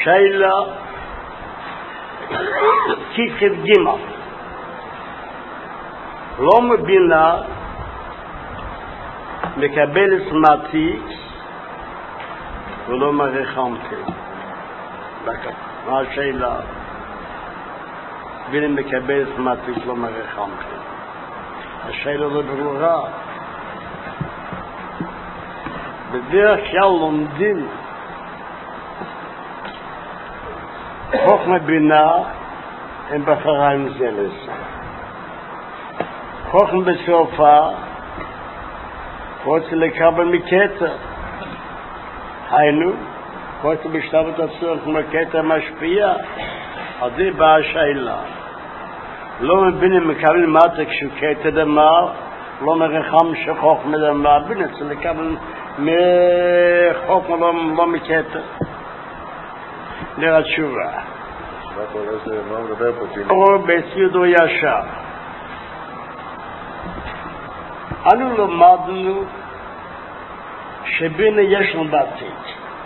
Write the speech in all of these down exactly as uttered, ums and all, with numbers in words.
שאלה כיכב גימה לא מבינה מקבל סמאטי ולא מרחמתי מה השאלה בינה מקבל סמאטי ולא מרחמתי השאלה לא ברורה בדרך כלל לומדים חוכמה בינה הם בחריים זה לזה חוכמה בסופה רוצה לקבל מקטע היינו רוצה בשלב את הצורך מקטע משפיע על זה באה השאלה לא מבינים מקבל מטה כשהוא קטע דמר לא מרחם שחוכמה דמר בינה צריך לקבל מחוכמה לא, לא מקטע נראה תשובה או בציודו ישר אנו למדנו שבינה יש לנו בעתיד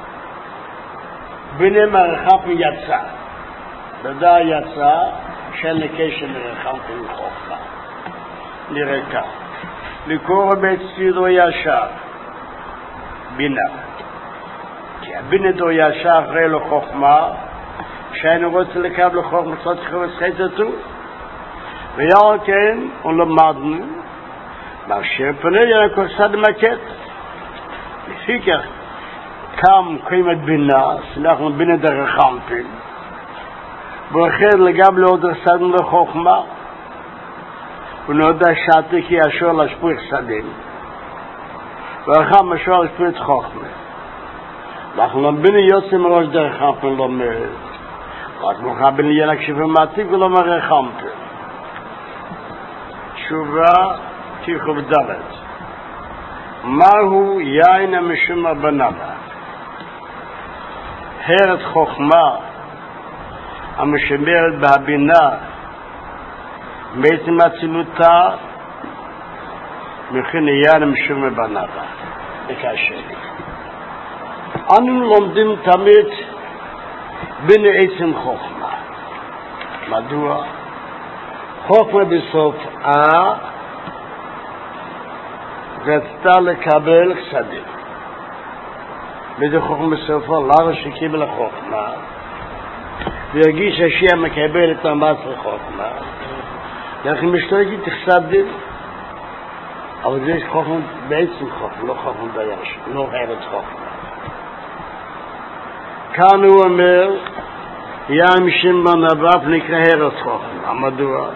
בינה מרחב יצא בדעה יצא של נקש מרחב חוכמה נראה כך לקרוא בציודו ישר בינה כי הבינה דו ישר אחרי לו חוכמה שהיינו רוצה לקבל חוכמה צריך לסחטתו ויאל כן ולמדנו מאשר פני ינקו סד מקט לפי כך קם קיימת בינה אנחנו בינה דרחמפים ואחר לגב לעוד סדנו לחוכמה ונודע שעתי כי אשר לשפוך סדים ואחר משור לשפוך חוכמה אנחנו בינה יוצא מראש דרחמפים לא מרד רק מוכר בינה ינקשיב ומעתיק ולא מרחמפים תשובה תיכוב דלת מהו יין המשומר בנבה הרת חוכמה המשמרת בהבינה בעצם הצילותה מכין יין המשומר בנבה בקשר אנו לומדים תמיד בין עצם חוכמה מדוע חוכמה בסוף אה רצתה לקבל חסדים וזה חוכמה בסופו למה שקיבל החוכמה והרגיש שהשיעה מקבל את המס לחוכמה לכן משתלגת חסדים אבל זה חוכמה בעצם חוכמה לא חוכמה דייש לא הרת חוכמה כאן הוא אומר ים שמעון הבף נקרא הרת חוכמה מדוע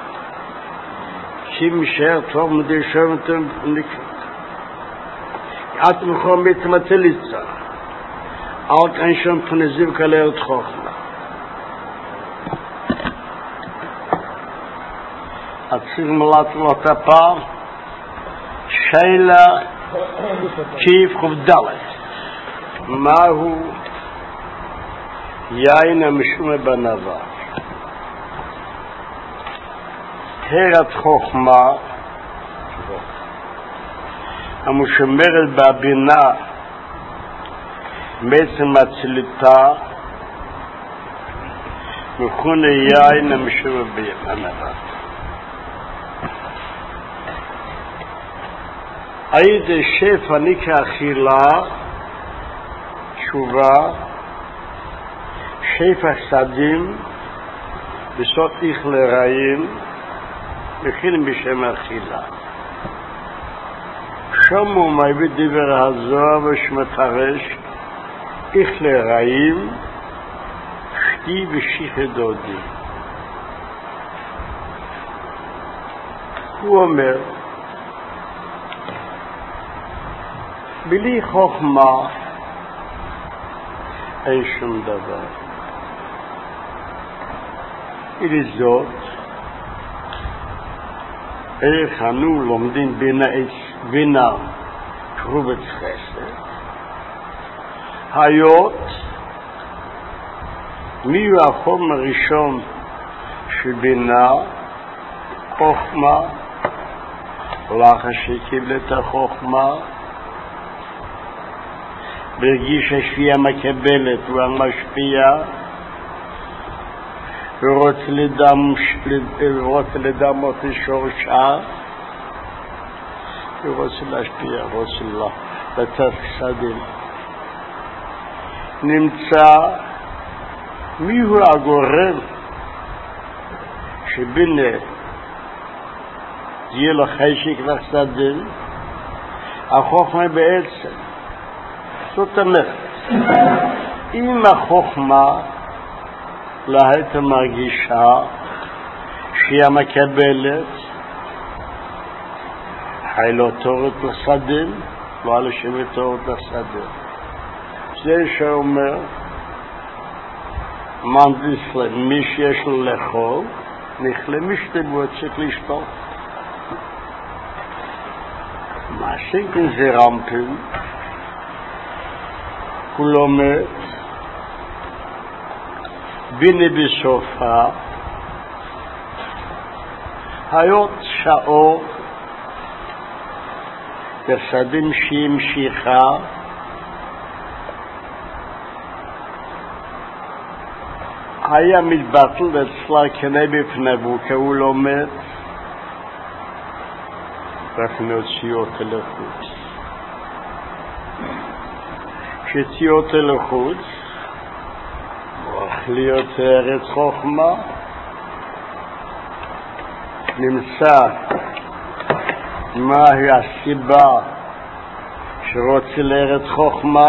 שים שר טוב מדי שומתם נקרא את מכום מתמצליצה אל כאן שם פנזיב כלרת חוכמה הציר מלאת לו טפה שאלה כיף חובדלת מהו יין המשומר בנבה הרת חוכמה המשומרת בהבינה בעצם הצליטה מכונה יין המשומר בנבה הידי שפע נקרא אכילה תשובה שפע חסדים בסוד איך לרעים מכינים בשם אכילה שמו מביא דיבר הזוהר ושמתרש איך לרעים שתי ושיח דודי הוא אומר בלי חוכמה אין שום דבר אלי זאת איך אנו לומדים בינה בינה קרובת חסד היות מי הוא החומר הראשון של בינה חוכמה לאחר שקיבל את החוכמה ברגיש השפיעה מקבלת, הוא המשפיע, הוא רוצה לדם, הוא רוצה לדמות לשורשה, הוא רוצה להשפיע, הוא רוצה לתת חסדים. נמצא מיהו הגורם שבינה יהיה לו חשק לחסדים, החוכמה בעצם. זאת אומרת, אם החוכמה לא הייתה מרגישה שהיא מקבלת, היא לא תורת לחסדים, לא על השם תורת לחסדים. זה שאומר, מנדיסלה, מי שיש לו לאכול, נכלה משתבו, צריך לשתות. מה שכן זה רמפים, הוא לומד, בינה בסופה, היות שעות, יסדים שהמשיכה, היה מתבטל אצלה כנה בפנבו, כי הוא לומד, רק נוציא אותה לחוץ. כשהוציא אותה לחוץ, מוח להיות ארץ חוכמה, נמצא מהי הסיבה שרוצה לארץ חוכמה,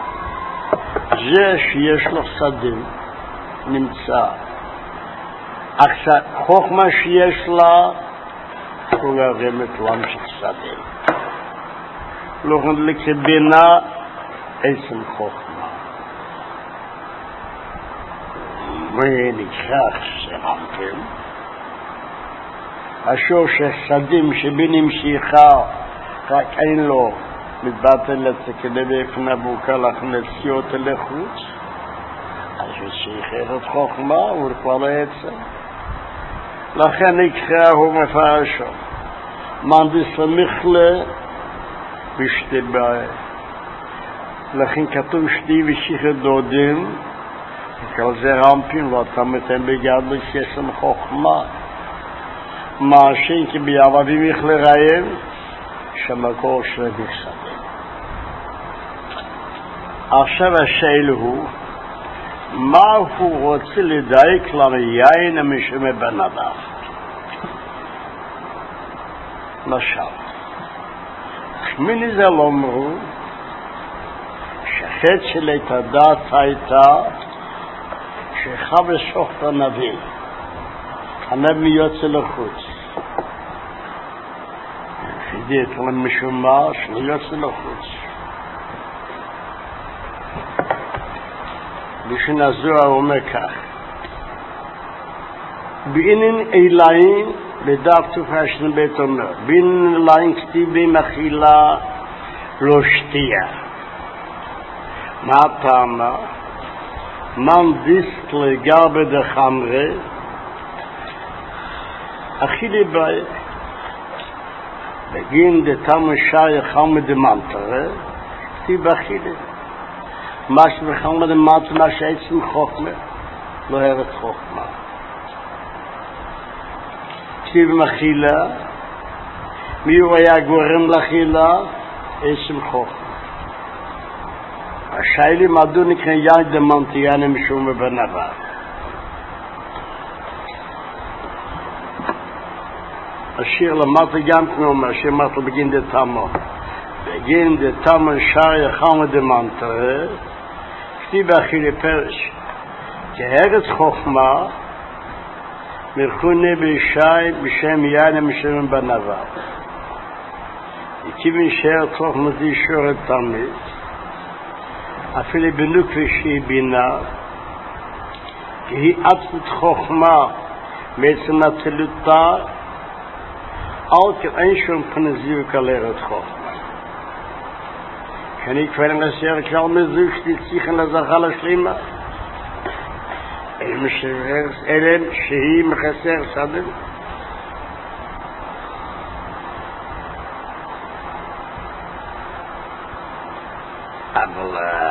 זה שיש לו שדים, נמצא. עכשיו, חוכמה שיש לה, הוא גרמת להמשיך שדים. לא לקבינה עצם חוכמה. ונקרח שרמתם, אשר ששדים שבין המשיכה, רק אין לו מתבטל את זה כדי בפני בוקה להכנסי אותה לחוץ, אז הוא שיחר את חוכמה, הוא כבר לא עצם. לכן נקרא הוא מפרשו. מנדיס למכלה בשתי בעיה. לכן כתוב שתי ושיחר דודים, כל זה רמפים, לא אתה מתן בגד לסייסם חוכמה. מה שאין כי ביעבדים איך לראיין, שמקור של המכסדים. עכשיו השאל הוא, מה הוא רוצה לדייק לנו יין המשמע בן אדם? למשל, חמיני זה לא אמרו, שחד של את הדעת הייתה, שחווה שוחת הנביא, הנביא יוצא לחוץ. חידית למשומע שלא יוצא לחוץ. בשביל הזוהר אומר כך, בעינן איליים לדף תופשן בית אומר, בעינן איליים כתיבי מחילה לא שתייה. מה הפעמה? מן דיסק לגרבה דחמרה, אכילי באי, בגין דתם שי חמא דמנטרה, כתיב אכילי. מה שבחמא דמנטרה, מה שעצם חוכמה, לא ארץ חוכמה. כתיב מחילה, מי הוא היה גורם לחילה? עצם חוכמה. השאלה מדוע נקרא יין דמנטיאנה משום בנבה. השיר למטה גם כמו השיר מטה בגין דתמו. בגין דתמו שער יחמה דמנטרה, כתיב אכילי פרש. כארץ חוכמה, מרחונה בישי בשם יין משום בנבה. כיוון שארץ חוכמה זה שורת תמיד, אפילו בנוקבי שהיא בינה, כי היא עצמת חוכמה בעצם התלותה, אל כאין שום פנזיו כלרת חוכמה. שאני כבר נסייר כלל מזוג שתצליחן לזכה לשלימה, אלם שהיא מחסר סדם. אבל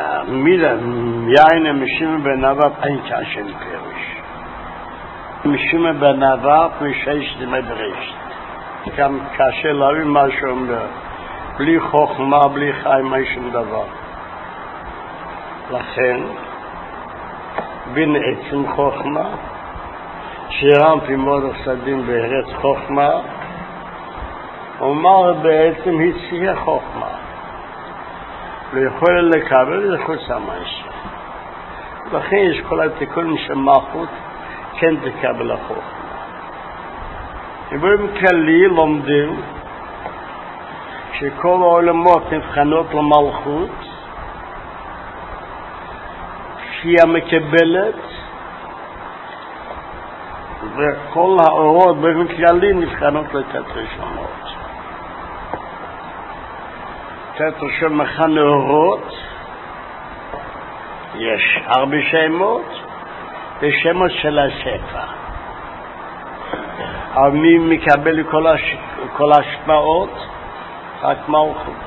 Mila, Yaina Mishima ben Avab, ein Kashem Perish. Mishima ben Avab, Mishesh de Medresh. Kam Kashem Lavi Mashom, Bli Chochma, Bli Chaim, Mishim Davar. Lachen, Bin Etzim Chochma, Shiram Pimod Sadim Be'eretz Chochma, Omar Be'etzim Hitzia Chochma. ויכול לקבל לחוץ המעשה. לכן יש כל התיקון שמלכות כן תקבל החוכמה. ובאופן כללי לומדים שכל העולמות נבחנות למלכות שהיא המקבלת וכל האורות באופן כללי נבחנות לתת ראשונות. תת ראשון מכן אורות, יש הרבה שמות, ושמות של הספר. אבל מי מקבל כל, הש... כל השפעות? רק מלכות.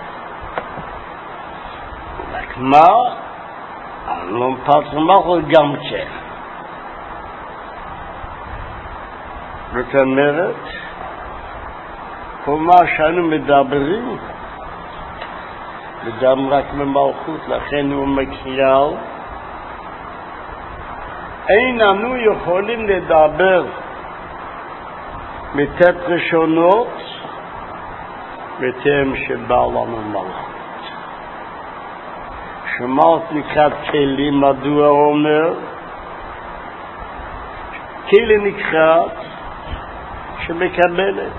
רק מה? לא מפרצה מלכות גם כן. זאת אומרת, כל מה שאנו מדברים, וגם רק במלכות, לכן הוא מקריאל. אין אנו יכולים לדבר מתת ראשונות בטרם שבא לנו מלכות. שמלכות נקראת כלים, מדוע אומר? כלי נקראת שמקבלת.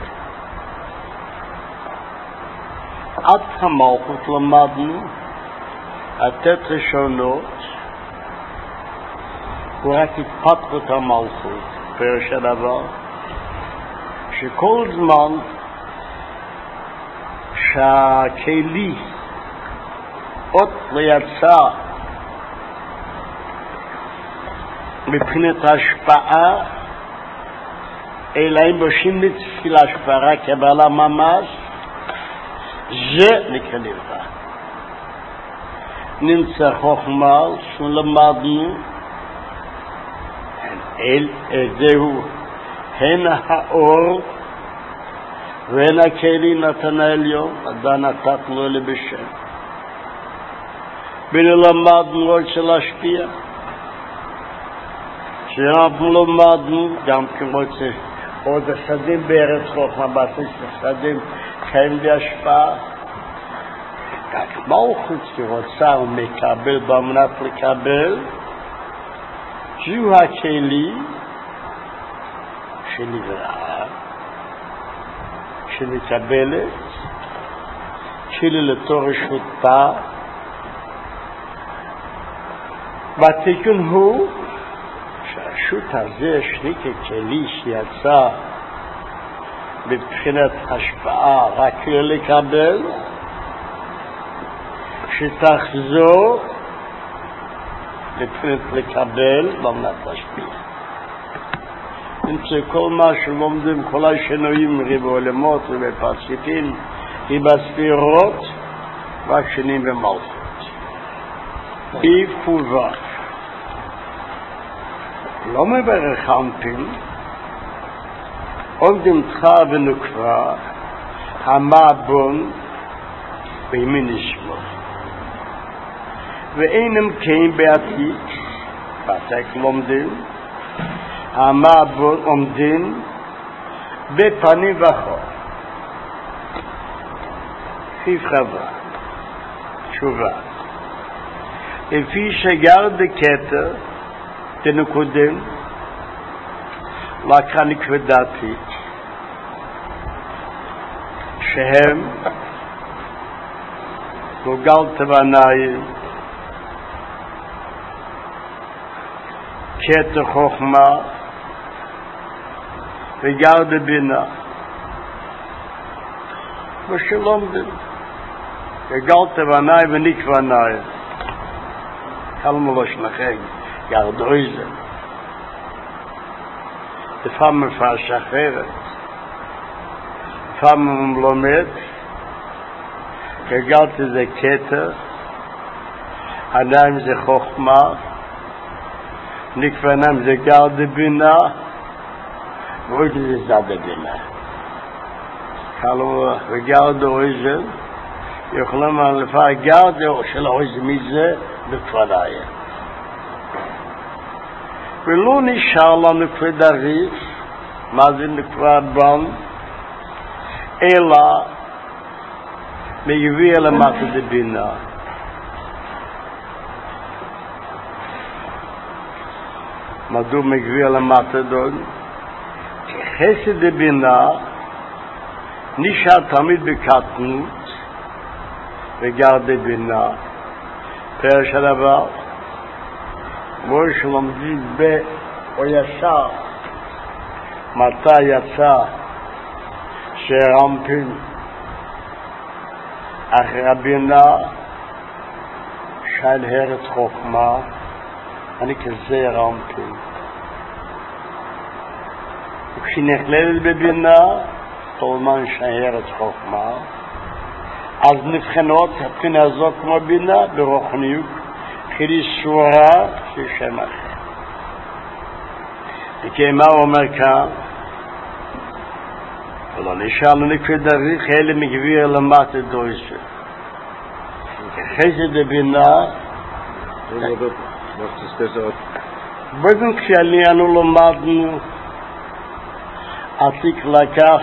עד המלכות למדנו, התת ראשונות, הוא רק התפתחות המלכות, פירוש הדבר, שכל זמן שהכלי עוד לא יצא מבחינת ההשפעה, אלא אם בושים לתפילה השפעה קבלה ממש, זה נקרא נראה. נמצא חוכמה שלמדנו, אל זהו, הן האור והן הכלי נתן העליון, אדם נתת לו לבשם. ולמדנו עוד של השפיע, שאנחנו למדנו, גם כמו זה, עוד השדים בארץ חוכמה, בסיס השדים, חיים בהשפעה. רק מלכות שרוצה ומקבל במנת לקבל, זהו הכלי שנברא, שמקבלת, כלי לתור רשותה, והתיקון הוא שהרשות הזה שני ככלי שיצא מבחינת השפעה רק לקבל, שתחזור מבחינת לקבל במנת להשפיע. נמצא כל מה שלומדים, כל השינויים בעולמות ובפרצופים ובספירות, רק שנים במלכות. בפובה. לא מברך אנפין, עומדים תחר ונוקרה, המעבון בימין נשמור. ואינם כן בעתיד, בעתק לומדים, המעבון עומדים בפנים וחור. חיף חווה, תשובה. לפי שגר דקטר, תנקודם, לקחה נקודתית, שהם גולגל תבניים, קטע חוכמה וגר דבינה. ושלומדים, גולגל תבניים ונקבניים. כלמו לשנכם, גר דויזם. לפעמים מפרש אחרת, לפעמים לומד, גלגלתי זה קטע, הניים זה חוכמה, נקרא הניים זה גרד בינה, ואוי זה זד בינה. כלומר, וגרד אויזן, יכולים לפעמים גרד של אויזן מזה בכפריים. ולא נשאר לנו כבדריף, מה זה נקרא בן, אלא מגביר למטה דבינה. מדוע מגביר למטה דון? חסד דבינה נשאר תמיד בקטנות וגר דבינה. פרש הדבר, כמו שלומדים או ישר, מתי יצא שרמפין אחרי הבינה של ארץ חוכמה, אני כזה רמפין. וכשנכללת בבינה, תולמן של ארץ חוכמה, אז נבחנות הבחינה הזו כמו בינה ברוחניות, חילי סורה של שם אחר. וכמה הוא אומר כאן, ולא נשאר לנו כדריך, אלה מגביר למטה דויסה. חסד הבינה, בואו כשעלינו למדנו, עתיק לקח,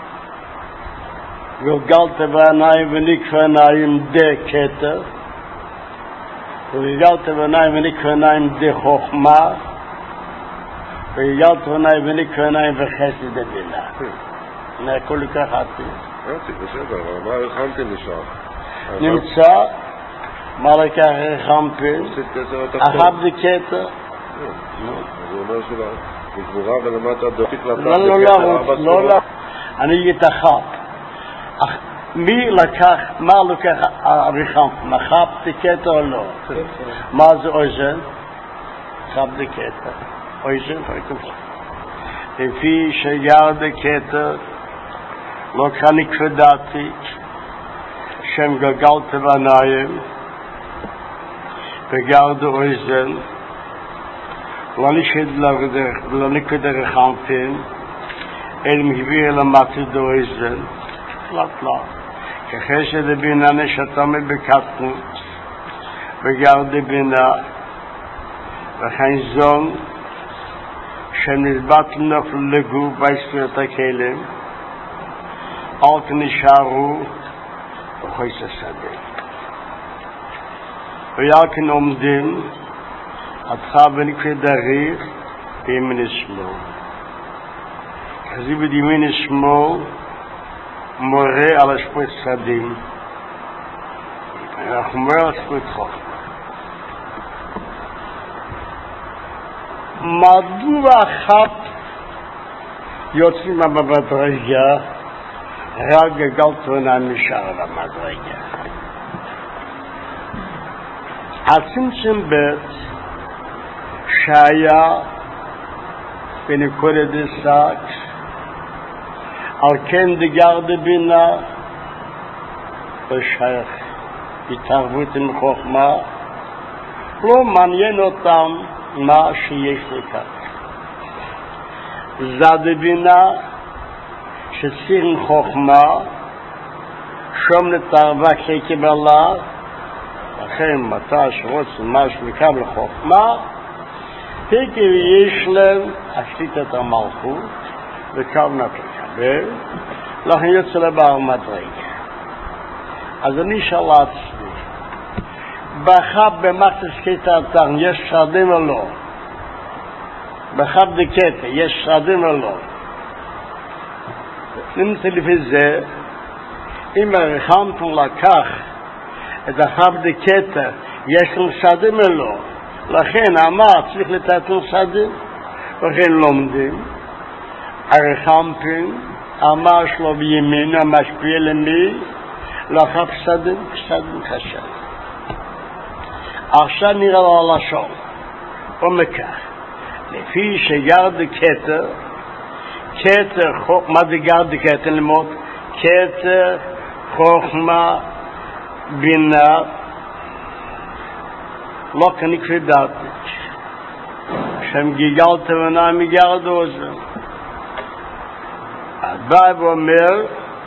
גלגלת בעיניים ונקרא עיניים די כתר, וגלגלת בעיניים ונקרא עיניים די חוכמה, וגלגלת בעיניים ונקרא עיניים וחסד הבינה. הנה הכל כך עתיק. עתיק, בסדר, אבל מה הרחמתי נשאר? נמצא, מה לקח הרחמתי? אחת די כתר. אז הוא אומר שלא, בגבורה ולמטה דותיק לקח לא, לא, לא, לא, לא. אני אגיד אחת. מי לקח, מה לקח הרחמתי? מחב די כתר או לא? מה זה אוזן? מחב די כתר. אוזן? לפי שיגר די כתר, לא כאן נקרדתי, שם גלגלת בעיניים, וגרד אוזן, לא נקרא רחמתין, אל מגביר למטה דאוזן, פלט לא. כחסד הבינה נשתמת בקטנות, וגרד בינה, וכן זון, שנזבט נופל לגוף בהספרת הכלם, אל כנשארו וחויס השדה. ויהיה כאן עומדים, עדך ונקרא דריך בימין שמאל. כזי בדימין שמאל מורה על השפוט שדים. אנחנו מורה על השפוט חוק. מדוע אחת יוצאים במדרגה, רק גלגלת עיניים נשאר במדרגה. הצמצום בית שהיה בנקודת הסקס, על כן דגר דבינה ושייך התערבות עם חוכמה, לא מעניין אותם מה שיש לכך. זד בינה שציר עם חוכמה, שום נתערבה כקבלה, לכן מתי שרוצים משהו לקבל חוכמה, תקי ויש להם השליטת המלכות, וכוונת לקבל, לכן יוצא לבר מדרגה. אז אני שאלתי, בחב במחתס קטע יש שרדים או לא? בחב דקטע יש שרדים או לא? נמצא לפי זה, אם הרחמתם לקח את החב דקטע, יש לנו שרדים או לא? לכן אמר צריך לתת לנו שרדים, לכן לומדים. הרחמתם אמר שלו בימין, המשפיע למי, לחב שרדים, שרדים חשב. עכשיו נראה לו הלשון, ומכך, לפי שגרד כתר, כתר, מה זה גרד כתר ללמוד? כתר, חוכמה, בינה, לא כנקרדתי. שם גיגלת ונע מגרד אוזן. הבא ואומר,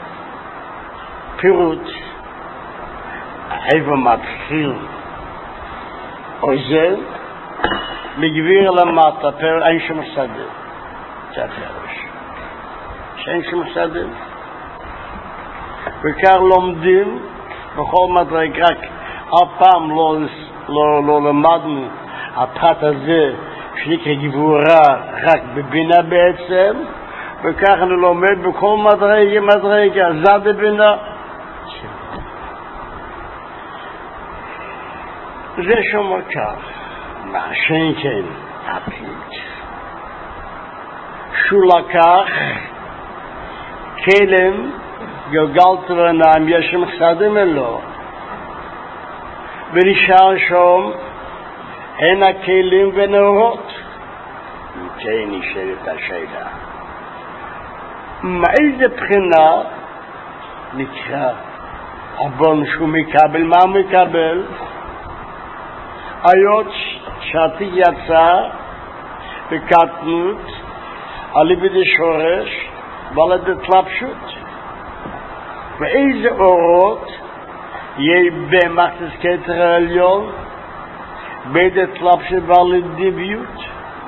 פירוט, איפה מתחיל אוזן, מגביר למטה, פר אין שם שדה. זה הפרש. שאין שם שדה. וכך לומדים בכל מדרג, רק אף פעם לא, לא, לא למדנו הפחת הזה שנקרא גבורה רק בבינה בעצם, וכך אני לומד בכל מדרג מדרג, זה בבינה. זה שומע כך, מה שאין כן הפית. שהוא לקח כלם גלגלת ונעם, יש שם חסדים אלו. ונשאר שם הן הכלים ונאורות. כן נשארת השאלה. מאיזה בחינה נקרא הבון שהוא מקבל? מה הוא מקבל? היות שעתי יצא בקטנות על ידי שורש ועל ידי תלבשות. ואיזה אורות יהיה במחתס כתר העליון בידי תלבשות ועל ידי ביות.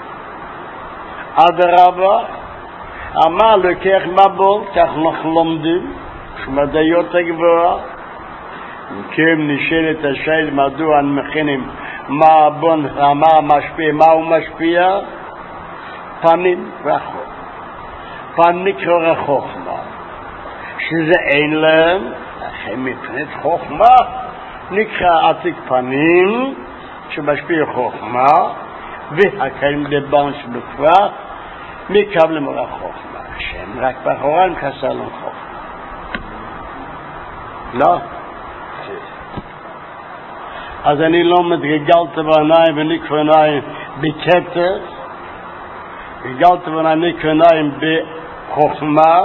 אדרבה, אמר לקח מבול, כך אנחנו לומדים, שמדעיות הגבוהה, וכם נשאלת השאל מדוע מכינים מה הבון, מה משפיע, מה הוא משפיע? פנים רחוק. פן נקרא חוכמה, שזה אין להם, לכן מפנת חוכמה, נקרא עתיק פנים, שמשפיע חוכמה, והקיים לבן שבקווה, מקבלים רק חוכמה. שהם רק בחורן חסר להם חוכמה. לא? אז אני לא מתגלגלת בעיניים ונקרא עיניים בכתר, גלגלת בעיניים נקרא עיניים בחוכמה,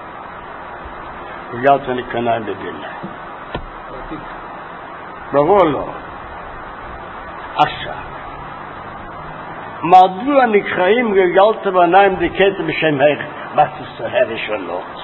גלגלת ונקרא עיניים בבינה. ברור לא. עכשיו, מדוע נקראים גלגלת בעיניים בכתר בשם מחתס הראשונות?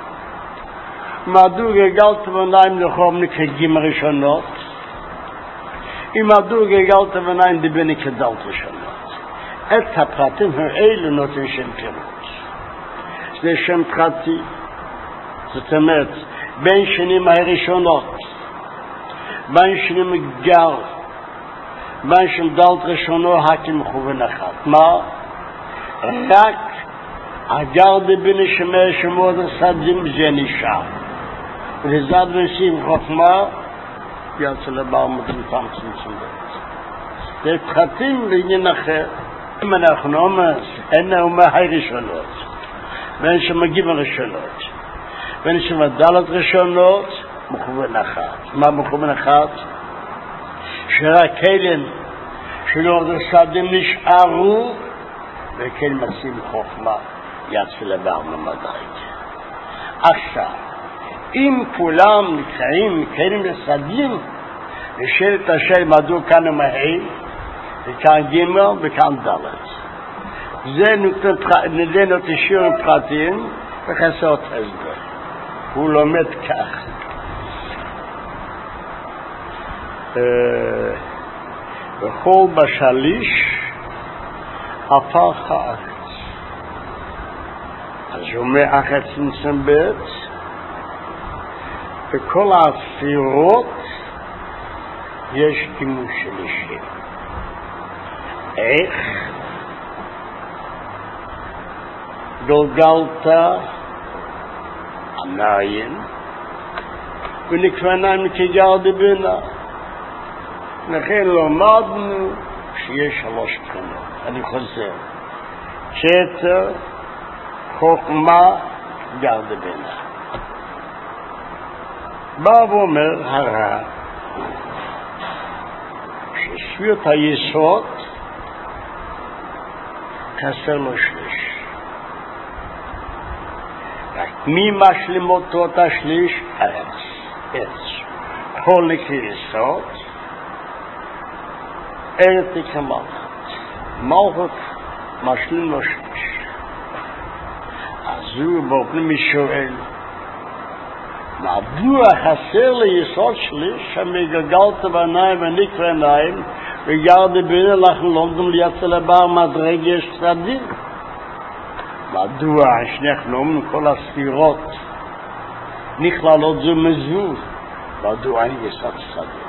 מדוע גלגלת בעיניים לחום נקרא גימל ראשונות? אם מדוע גלגלת בעיניים דבני כדלת ראשונות. את הפרטים האלה נותן שם פירוט. זה שם פרטי. זאת אומרת, בין שנים הראשונות, בין שנים גל, בין שם דלת ראשונו הקים מכוון אחד. מה? רק הגל דבני שמי שמות הסדים זה נשאר. ולזד ונשים חוכמה, יצא לבעל מטומטם צמצום בית. זה פחתים לעניין אחר. אם אנחנו אומר, אין אומר הראשונות, ואין שמגיב הראשונות, ואין שמדלת ראשונות, מכוון אחת. מה מכוון אחת? שרק כלים שלא הסדים נשארו, וכן משים חוכמה יצא לבעל ממדרג. עכשיו, אם כולם נקראים כלים לסדים, נשאלת השאלה מדוע כאן ומהי, וכאן גימל וכאן דלת. זה נותן שיעורים פרטיים וחסרות הסבר. הוא לומד כך. וכל בשליש הפך הארץ. אז הוא אומר אחת צמצם בית, בכל הספירות יש גימול שלישי. איך? גלגלת עיניים ונקרא עיניים כגל דבינה. לכן למדנו שיש שלוש בחינות. אני חוזר. כתר, חוכמה, גל דבינה. בא ואומר הרע שספירת היסוד חסר לו שליש. רק מי משלים אותו את השליש? ארץ. ארץ. כל נקרא יסוד Ehrlich gemacht. Malchut, Maschlin Moschlisch. Also, Bobni Mishoel. מדוע חסר ליסוד שליש שמגלגלת בעיניים ונקרא עיניים וגרדי בינה לך לומדים לייצא לבר מדרג יש צדדים? מדוע אנחנו אומרים כל הספירות נכללות זו מזו? מדוע אין יסוד צדדים?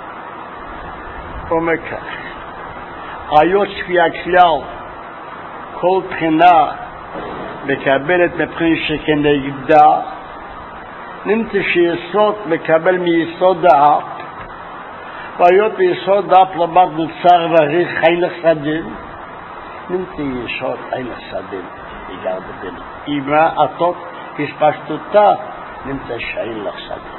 אומר כך, היות כפי הכלל כל בחינה מקבלת מבחינה שכנגדה נמצא שיסוד מקבל מיסוד האף והיות ביסוד האף למד נוצר וריך אין לחסדים נמצא יסוד אין לחסדים יגר בבינה אימה עתות הספשטותה נמצא שאין לחסדים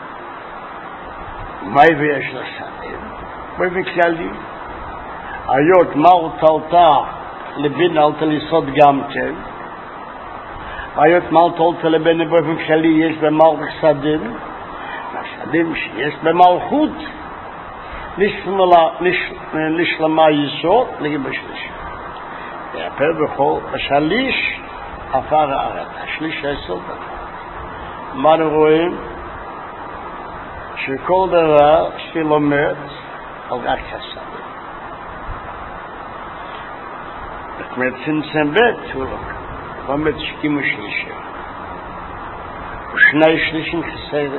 מהי ויש לחסדים? באופן כללי היות מה הוטלתה לבינה הוטל יסוד גם כן היות מעל תולת לבן באופן כללי יש במלך סדים סדים שיש במלכות נשלמה יסוד לגבי שליש והפר בכל השליש עפר הארץ השליש היסוד מה אנחנו רואים? שכל דבר שלומד על רק הסדים זאת אומרת צמצם בית הוא לוקח לומד שקימו שלישי ושני שלישים חסרים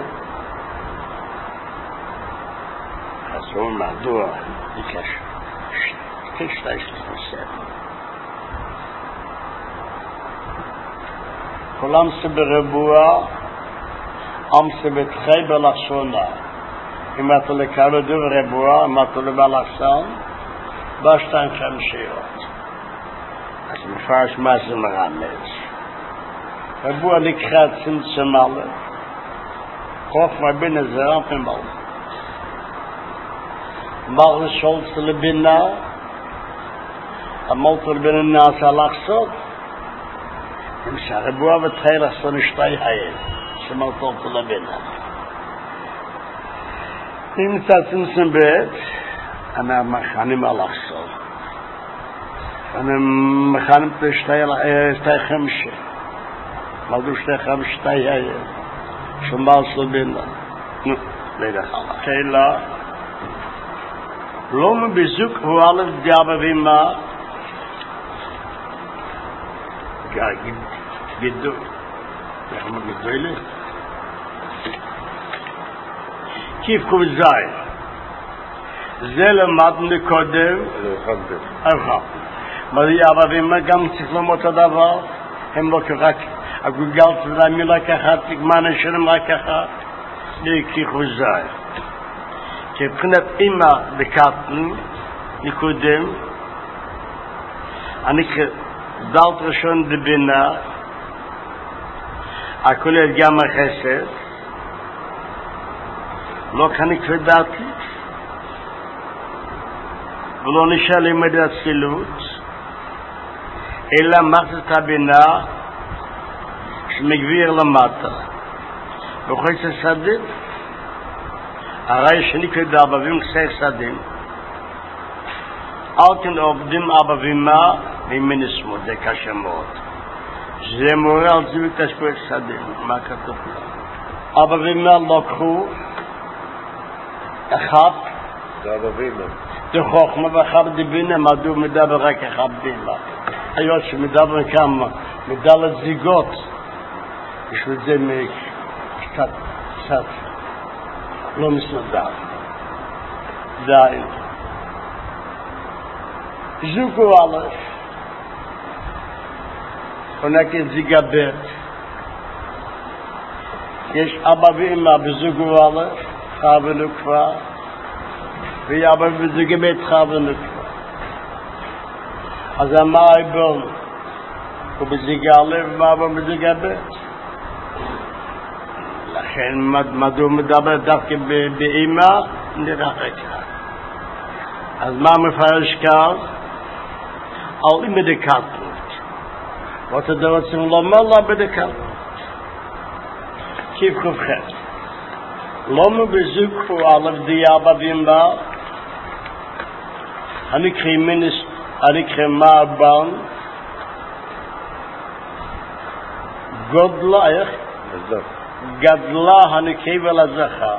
אז הוא מדוע ביקש שתי שלישים חסרים כולם סברבוע עם סבתחי בלחשונה אם אתה לקבל דבר רבוע אם אתה לבלחסון בשתיים חמשיות אז מפרש מה זה מרמז רבוע לקראת צמצם א' חוכמה בינה זה רמפים מלך מלך שולץ לבינה המלך לבינה נעשה לחסות אם שהרבוע ותחי לחסון שתי היל שמלך לבינה אם נמצא צמצם ב' אני מכנים על לחסות אני מכנים את שתי חמשי מלדו שתי חמשי שתי היל שמלך לבינה נו, לידך הלך שאלה לא מבזוק הוא א' דיאבה וימה גידול איך מה גידולי? כיף כובזי זה למדנו קודם ארחב מה זה דיאבה וימה גם צריך לומר את הדבר הם לא כרק הגוגלת ולמי לקחת תגמן השלם רק אחת זה כיף כובזי כי מבחינת אימא בקטן נקודם אני כדלת ראשון דבינה הכולל גם החסד לא כאן כבדתי ולא נשאר לימד הצילות אלא מחזת הבינה שמגביר למטה וחצה סדית הרי שנקרא דאבבים כסך סדים אל כן עובדים אבבימה ממנסמות זה קשה מאוד זה מורה על זיווי תשפועת סדים מה כתוב לה אבבימה לקחו אחד דאבבימה זה חוכמה ואחד דבינה מדוע מדבר רק אחד בימה היות שמדבר כמה מדלת זיגות בשביל זה קצת קצת לא מסודר די זוגו א' ונקד זיגה ב' יש אבא ואמא בזוגו א' חב ונוקפה ואבא בזוגה ב' חב ונוקפה אז אמא איבון הוא בזיגה א' ואבא בזוגה ב' לכן מדוע מדבר דווקא באמא נראה כך אז מה מפרש כאן? על אמא דקטנות ואתה רוצים לומר לה בדקטנות כיף כובחת לא מבזוק הוא א' דיאבה ואמא הנקרא מינס, הנקרא מהבן, גודלה, איך? גדלה הנקבה לזכר.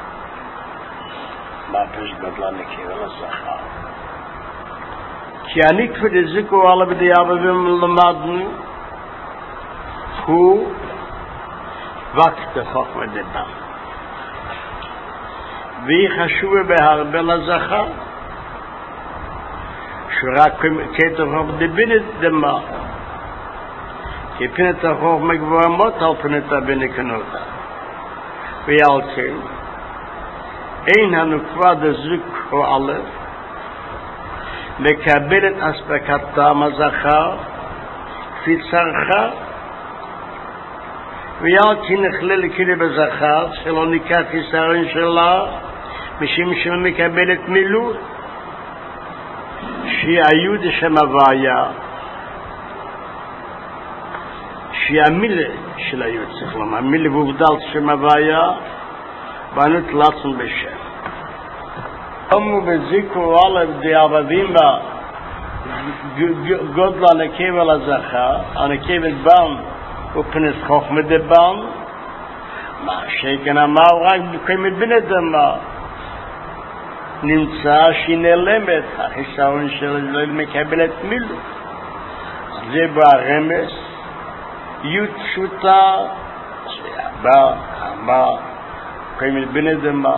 מה פירוש גדלה הנקבה לזכר? כי הנקבה דזיקו עליו דיאבבים למדנו, הוא וקט חוכמה דבן. והיא חשובה בהרבה לזכר, שרק כתר חוכמה דבינת דמה. כי פינת החוכמה גבוהה מות על פינת הבנקנותה. ועל כן, אין הנקבה דזוק או א' לקבל את אספקתם הזכר כפי צרכה, ועל כן נכלל כאילו בזכר שלא ניקח חיסרון שלה משום שלא מקבלת מילוט שהיא היוד שם הוויה, שהיא המילה של היוד, צריך לומר, המילה ועובדל שם הוויה ואנו תלצנו בשם. כמו בזיקו עליו דיאבבים בה גודלה הנקבה לזכר, הנקבה בן ופנס חוכמה דבן, מה שכן אמר רק בקיימת בנדמה, נמצא שהיא נעלמת, החיסרון שלה מקבלת מילו. זה ברמז, יוד פשוטה, שהבא, אמר, קיימת בנדמה,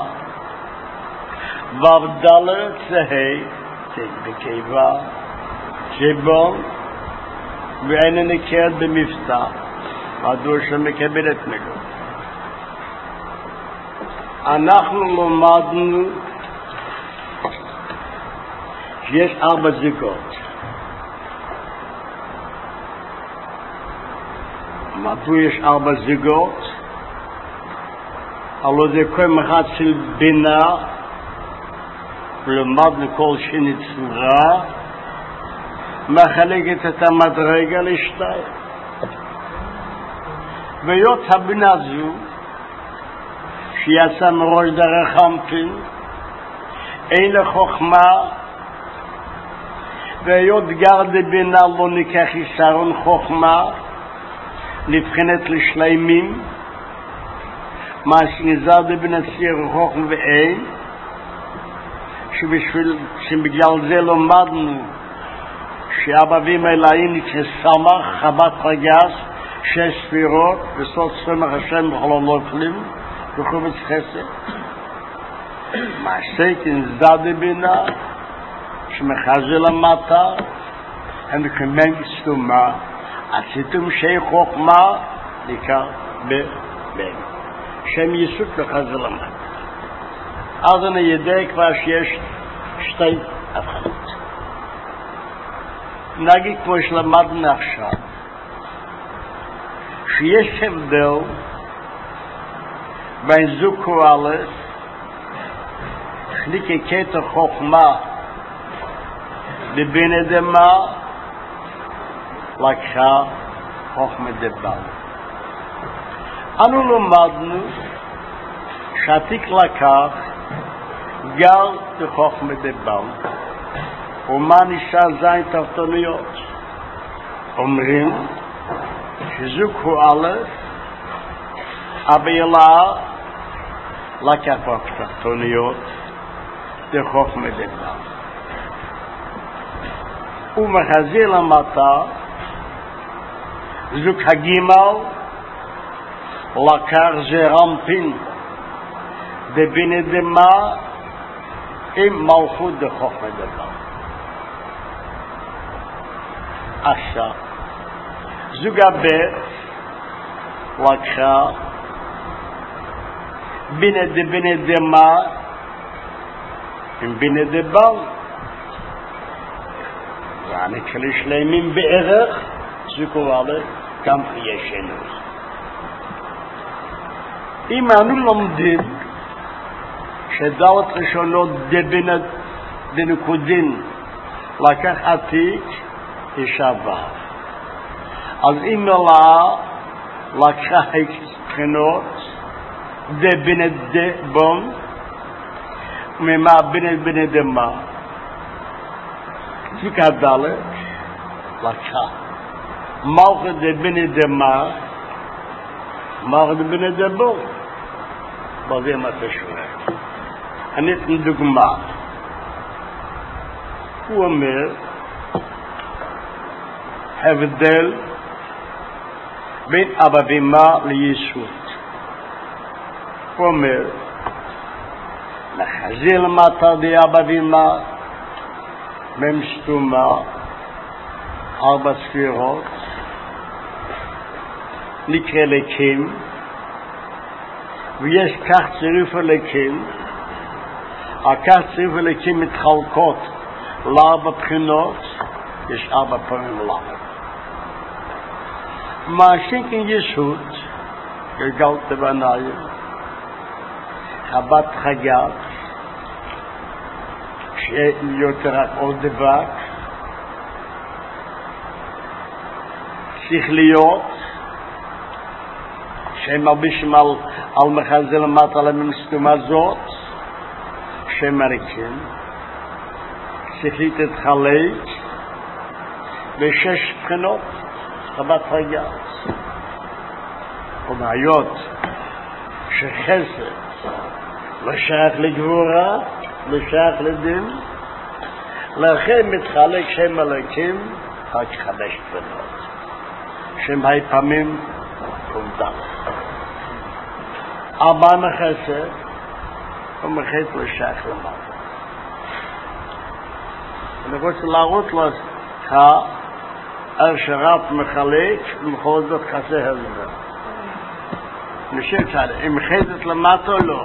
ובדלת זה תק בקיבה, שבון, ואין נקרת במבטא, מדוע שמקבלת מילו. אנחנו לומדנו שיש ארבע זיקות. מדוע יש ארבע זיקות? הלא זה כל מחד של בינה, ולמדנו כל שני צורה, מחלקת את המדרגה לשתיים. ויות הבינה זו, שיצא מראש דרך אנפין, אין לחוכמה, והיות גר דבינה לא ניקח חיסרון חוכמה, נבחנת לשלימים, מה שנזר דבינה ציר חוכמה ואין, שבשביל, שבגלל זה לומדנו, שהאבבים אלוהים נקרא סמך, חבת רגס, שש ספירות, וסוד סמך השם בכל הנופלים, וחובץ חסד. מעשה כנזדה דבינה, שמחזה למטה, הם נקראים סתומה, עשיתם שי חוכמה, נקרא בבן. שם יסוד מחזה למטה. אז אני יודע כבר שיש שתי הבחנות. נגיד כמו שלמדנו עכשיו, שיש הבדל בין זוג א' חליקי כתר חוכמה דבינה דמה לקחה חוכמה דבן. אנו למדנו שעתיק לקח גל בחוכמה דבן, ומה נשאר זין תחתוניות? אומרים שזוג הוא א' אביילה לקח בתחתוניות בחוכמה דבן. ומחזיר למטה זוג הגימל לקח זרמפין דבינה דמה עם מלכות בחוכמה דבן. עכשיו זוג הבית לקחה בינה דבינה דמה עם בינה דבן. ואני כלי שלמים בערך זוכר עליו גם חיישנו. אם אנו לומדים שדלת ראשונות דבינה דנקודין לקח עתיק ישבה, אז אם נולע לקחה בחינות דבינה דבון ממה בינה בינה דמה, Zikadale, Laka. Malche de binnen de ma, malche de binnen de bo. Wat weer maar te schrijven. En niet een dogma. Hoe meer הבדל בין אבא ואמא לישות. הוא אומר, לחזיר למטה די אבא ואמא, מם סתומה, ארבע ספירות, נקרא לקים, ויש כך צירוף הלקים, הכך צירוף הלקים מתחלקות לארבע בחינות, יש ארבע פעמים למה. מעשינק אין ישות, גלגלת בנאי, חבת חגת, שיותר רק עוד דבק, שכליות, שהם מרבישים על, על מחזה למטה למסתומה זאת, שהם מריקים, שכלית התחלק, ושש בחינות, חבת חגת. ומהיות שחסד לא שייך לגבורה, לא שייך לדין, לכן מתחלק שם אלוקים רק חמש בחינות. שם היי פעמים קומדם. ארבע מחסד ומחסד לא שייך למטה. אני רוצה להראות לך איך שרב מחלק ובכל זאת חסה הסבר. נשאר כאלה, אם חסד למטה או לא?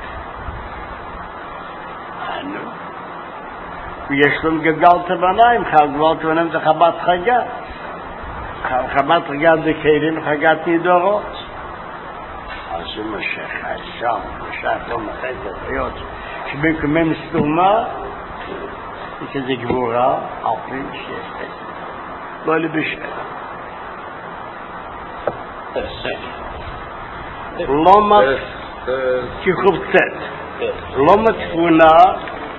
נו. ויש לנו גלגלת בניים, גלגלת בניים זה חבת חגת. חבת חגת זה כלים, חגת נדורות. אז זה משך חסם, משך לא מחסד להיות, שבמקומם סתומה, שזה גבורה, על פי שיש לא לבשל. לא כחובצת. לא מצפונה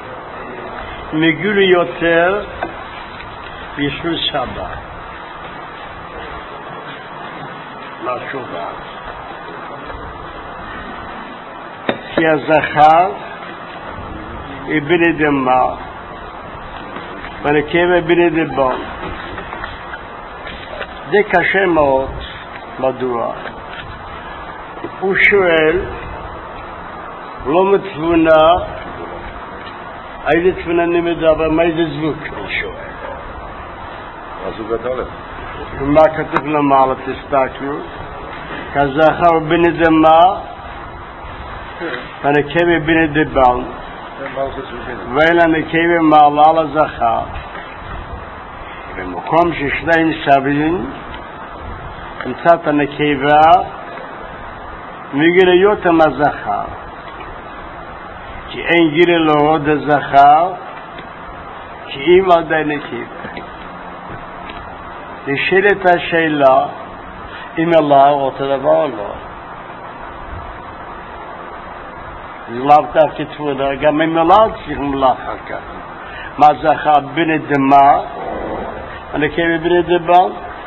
מגיל יותר בישול שבת. לא תשובה. כי הזכר אבן אדמה ונקבה אבן אדמה. זה קשה מאוד. מדוע? הוא שואל, לא מתבונה, איזה תבונה נמדה, אבל מה איזה זבוק? הוא שואל. אז הוא גדול. ומה כתוב למעלה, תסתכלו? כזכר בן אדמה, ונקבה בן אדמה, ואלה נקבה מעלה לזכר, במקום ששניים סבים, נמצאת הנקבה, מגיל יותר מהזכר, כי אין גיל לו עוד הזכר, כי אם עוד הנקבה. נשאלת השאלה, אם אללה אותו דבר או לא. זה לאו דווקא תבונה, גם אם אללה צריכים לאחר כך. מה זכר בן אדמה, הנקבה בן אדמה,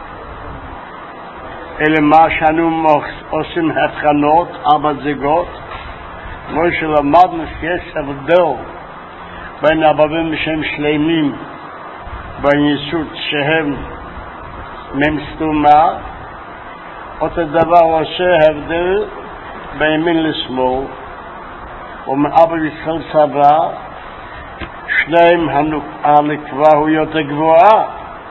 אלה מה שאנו עושים הבחנות, ארבע זוגות, כמו שלמדנו שיש הבדל בין אבבים שהם שלמים, בין יסוד שהם מם סתומה, אותו דבר עושה הבדל בין ימין לשמאל, ומאבא ישראל סבא, שניהם הנקבה הוא יותר גבוהה,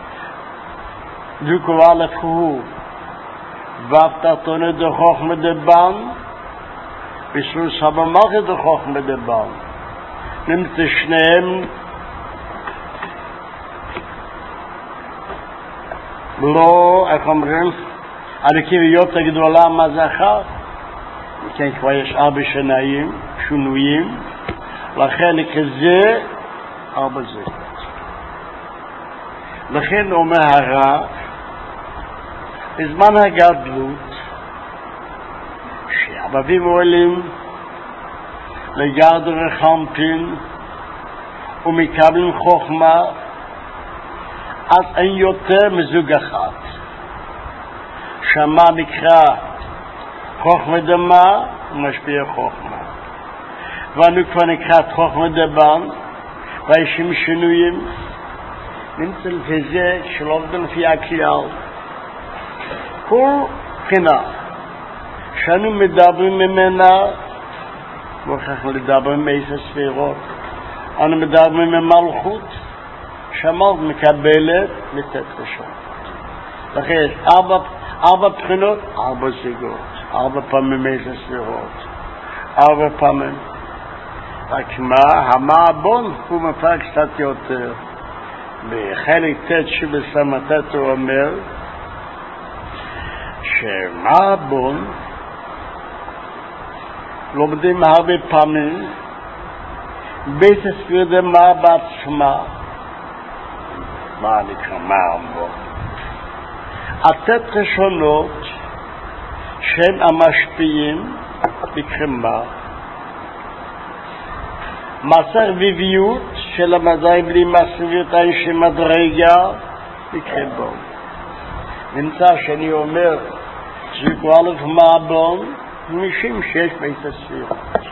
דוקו א' הוא ואפתרתונה דחוך מדבן, בישול סבא מלכה דחוך מדבן. נמצא שניהם לא, איך אומרים, הנקבה יותר גדולה מהזכר, כן, כבר יש ארבע שניים, שונויים, לכן כזה ארבע זוגות. לכן אומר הרב, בזמן הגדלות, שהאבבים עולים לגרד רחמפין ומקבלים חוכמה אז אין יותר מזוג אחד. שמה נקרא חוכמה דמה ומשפיע חוכמה. ואנו כבר נקרא חוכמה דבן, וישים שינויים, נמצא לפי זה שלא לפי הכלל. כל בחינה שאנו מדברים ממנה, וכך לדבר מאיזה ספירות, אנו מדברים ממלכות, שהמלכות מקבלת לתת ראשון. לכן יש ארבע, ארבע בחינות, ארבע זיגות, ארבע פעמים מאיזה ספירות, ארבע פעמים. רק מה, המעבון הוא מפרק קצת יותר. בחלק ת' שבסמתת הוא אומר, שמעבון לומדים הרבה פעמים בית הספיר דמה בעצמה. מה נקרא מעבון? התת ראשונות שהם המשפיעים בקרמה. מסר ויביות של המדעי בלי מסביות האישי מדרגה בקרבו. נמצא שאני אומר זיקו אלף מעבון משום שיש בית הספיר.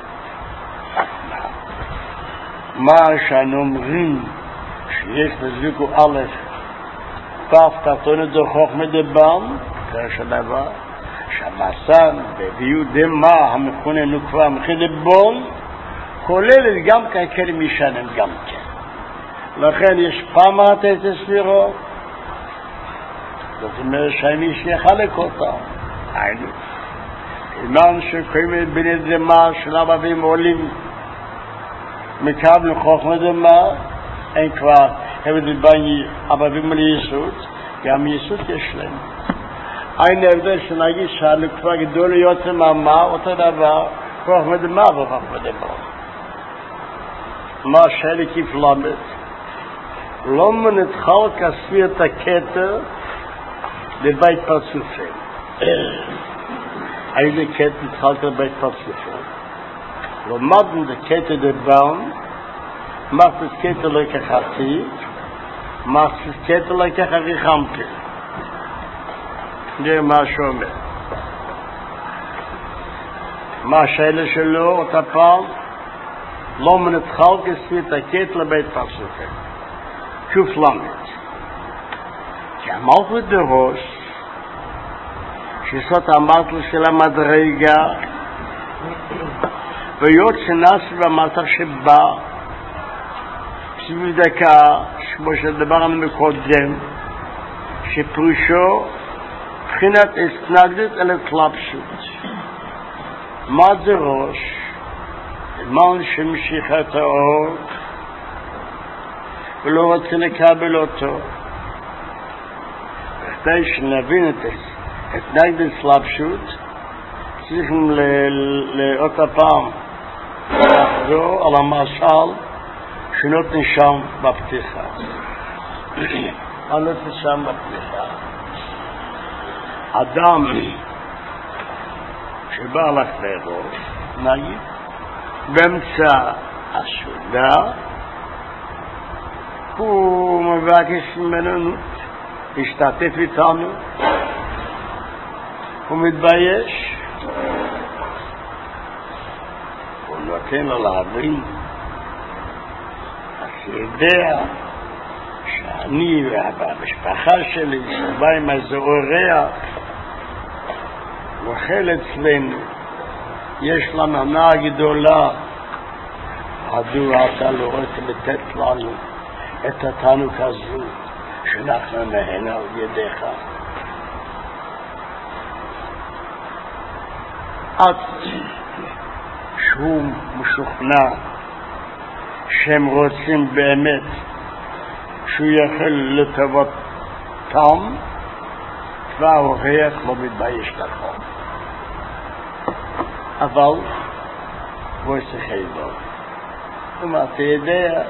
מה שאנו אומרים שיש בזיקו אלף תף תתונת דו חוכמה דבן, פרש הדבר, שהמסר ויביות דמה המכונה נוקבה מכונה דבון, כוללת גם כאלה משנים גם כן. לכן יש פעם אחת את הספירות, זאת אומרת שאני שיחלק אותה. היינו. אימן שקיימת בני דמה של אבבים עולים מקבל חוכמה דמה, אין כבר הבד בני אבבים ליסות, גם יסות יש להם. אין הבדל שנגיד שהלקפה גדול יותר מאמה, אותו דבר, חוכמה דמה וחוכמה דמה. מה שאלה כיף למד לא מנתחל כספי את הכתר לבית פרצופים. איזה כתר נתחלת לבית פרצופים? למדנו את הכתר דבן, מאחת את כתר לקח עתיד, מאחת את כתר לקח הריחמתי. זה מה שאומר. מה שאלה שלו, אותה פעם, לא מנתחל כספי את הכתר לבית פרצופים. שוף למד. כי המלכות דרוש, שזאת המלכות של המדרגה, ויות שנס במטר שבא, סביב דקה, כמו שדברנו מקודם, שפרושו בחינת התנגדות אל התלבשות. מה זה ראש? זמן שמשיך את האור, ולא רוצה לקבל אותו. כדי שנבין את התנגדות התלבשות, צריכים לאות הפעם לחזור על המשל שנותן שם בפתיחה. הנותן שם בפתיחה. אדם שבא לחברו, נגיד, באמצע הסעודה, הוא מבקש ממנו להשתתף איתנו, הוא מתבייש, הוא נותן לו להבין, אז יודע שאני והמשפחה שלי שבא עם איזה אורח, אוכל אצלנו, יש לנו הנאה גדולה, מדוע אתה לא רוצה לתת לנו את התענוג הזו שאנחנו נהנה על ידיך. עד שהוא משוכנע שהם רוצים באמת שהוא יאכל לטובתם, כבר הוכיח לא מתבייש ככה. אבל הוא ישחק בו. ומה אתה יודע?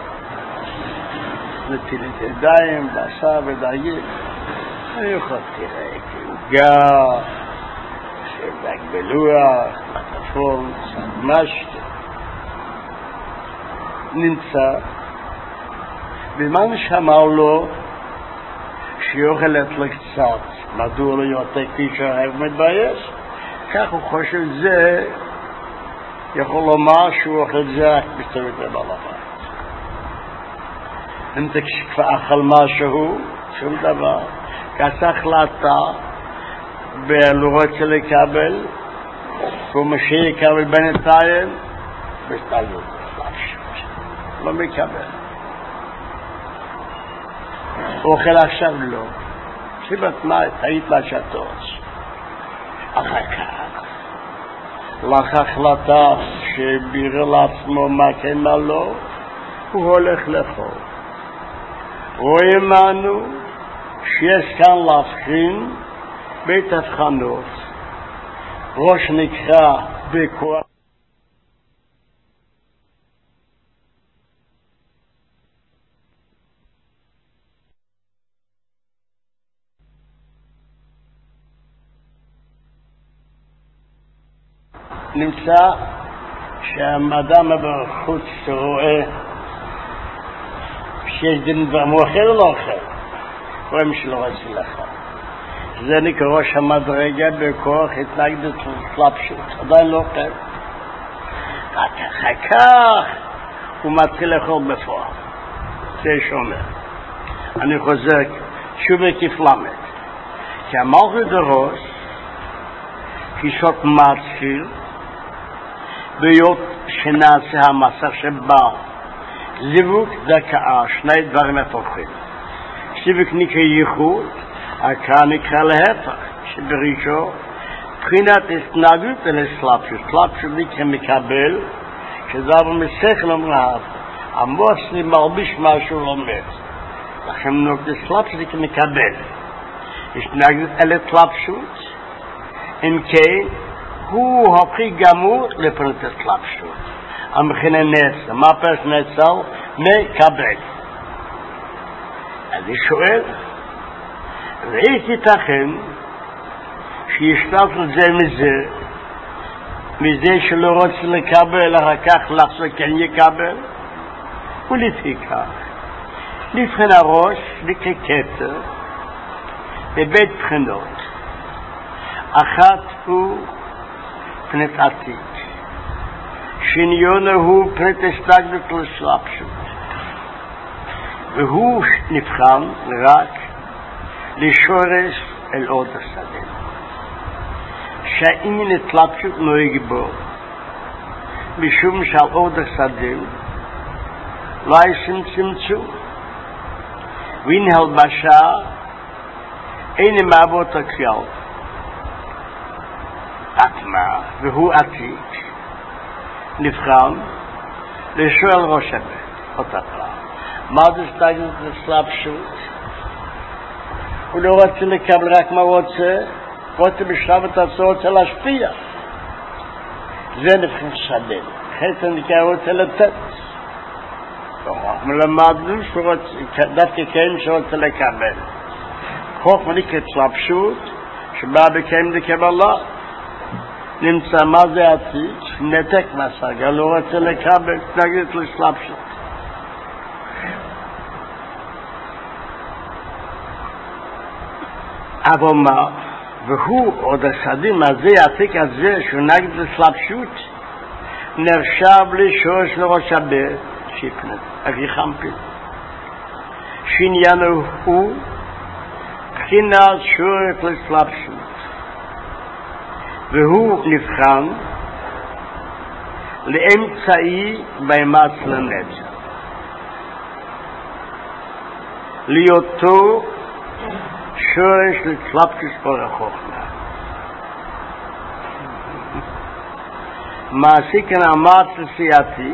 נטילת ידיים, בשר ודגים, אני יכול תראה כעוגה, שבק בלוח, מטפון, משקה. נמצא, בזמן שאמר לו, שיוכלת לקצת, מדוע לא יותר כפי שהרב מתבייש, כך הוא חושב זה, יכול לומר שהוא אוכל זה רק בסתרת לבעל הבית. אם כבר אכל משהו, שום דבר, כעשה החלטה, ולא רוצה לקבל, והוא משאיר לקבל בינתיים, בסתלות, לא מקבל. אוכל עכשיו לא. סיבת מה, תהית לשתות. אחר כך, לך החלטה שבירה לעצמו מה כן מה לא, הוא הולך לאכול. רואים אנו שיש כאן להבחין בית הבחנות. ראש נקרא בכוח. נמצא שהאדם בחוץ רואה שיש דין דבר מואחר או לא אוכל, רואה מי שלא רוצה לאכול. זה נקרא ראש המדרגה בכוח התנגדות לסלאפשות, עדיין לא אוכל. רק אחר כך הוא מתחיל לאכול בפועל. זה שאומר. אני חוזר שוב כפלמת. כי המלכות הראש חישות מתחיל ביות שנעשה המסך שבא זיווג דקה, שני דברים הפוכים. זיווג נקרא ייחוד, הכאן נקרא להפך, שבראשו בחינת התנגדות לסלאפשות. סלאפשות נקרא מקבל, שזה אבל משכל אמרה, המוח שלי מלביש משהו לומד. לכן נוקד סלאפשות נקרא מקבל. יש התנגדות אלה סלאפשות, אם כן, הוא הכי גמור לפנות הסלאפשות. המכנה נצל, מה פרש נצל? מקבל. אז אני שואל, ואיך ייתכן שישתף לזה מזה, מזה שלא רוצה לקבל, אחר כך לחזור כן יקבל? ולפי כך, לבחן הראש, לקטר, בבית בחינות. אחת הוא פנת עתיד. שניונה הוא פנת הסתגלות לסלאפשות. והוא נבחן רק לשורש אל עוד השדה. שהעניין הסלאפשות נוהג בו, משום שעל עוד השדה לא יש צמצום. ואין הלבשה אין מעבוד הכלל. עתמה, והוא עתיד, נבחן לשואל ראש הבית, אותה פעם. מה זה סתגלות לסלאפשות? הוא לא רוצה לקבל רק מה רוצה, רוצה בשלב את עצמו רוצה להשפיע. זה נבחן שדה. חצי נקרא רוצה לתת. אנחנו למדנו דווקא כן שרוצה לקבל. חוכמה נקרא סלאפשות, שבא בקיים לקבלה. נמצא מה זה עתיד, נתק מהשגה, לא רוצה לקבל, תנגדת לסלאפשות. אבל מה, והוא עוד השדים הזה, העתיק הזה, שהוא נגד לסלאפשות, נרשב לשורש לראש הבית, שיפנת, אבי חמפין. שעניינו הוא, בחינת שורש לסלאפשות. והוא נבחן לאמצעי בימץ לנצח. ליותו שורש לסלאפשוס ברחוכמה. מעשי כאן המעץ לסייעתי,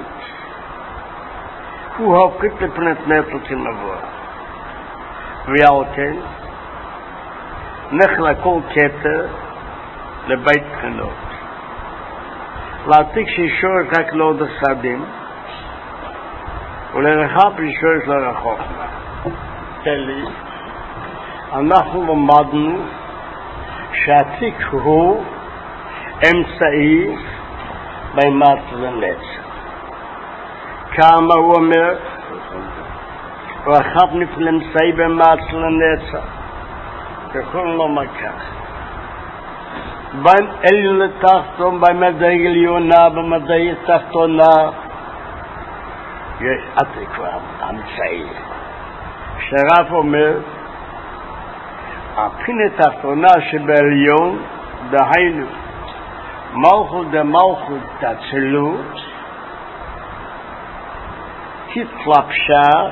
הוא הופכת לפנת נפל כמבוא. ועל כן, נחלה כל כתר, לבית בחינות. לעתיק שישורש רק לא עוד השדים, ולרחב שישורש לרחוק. תלי, אנחנו למדנו שהעתיק הוא אמצעי בימת לנצח. כמה הוא אומר? רחב נפל אמצעי בימת לנצח. שכון לא מקח. בין עליון לתחתון, במדעי עליונה, במדעי תחתונה, יש עתי כבר אמצעי. שרף אומר, הפינה תחתונה שבעליון, דהיינו, מלכות דמלכות תצלות, התלבשה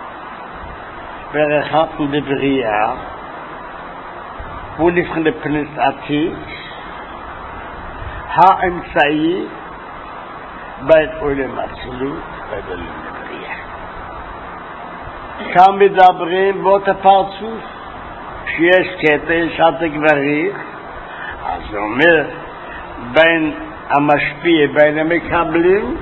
ורחקנו בבריאה, והוא נבחן לפנס עתיק, האמצעי בית עולם הצלות ובעולם בבריאה. כאן מדברים באות הפרצוף, שיש קטע, יש עתק וריך, אז הוא אומר, בין המשפיע, בין המקבלים,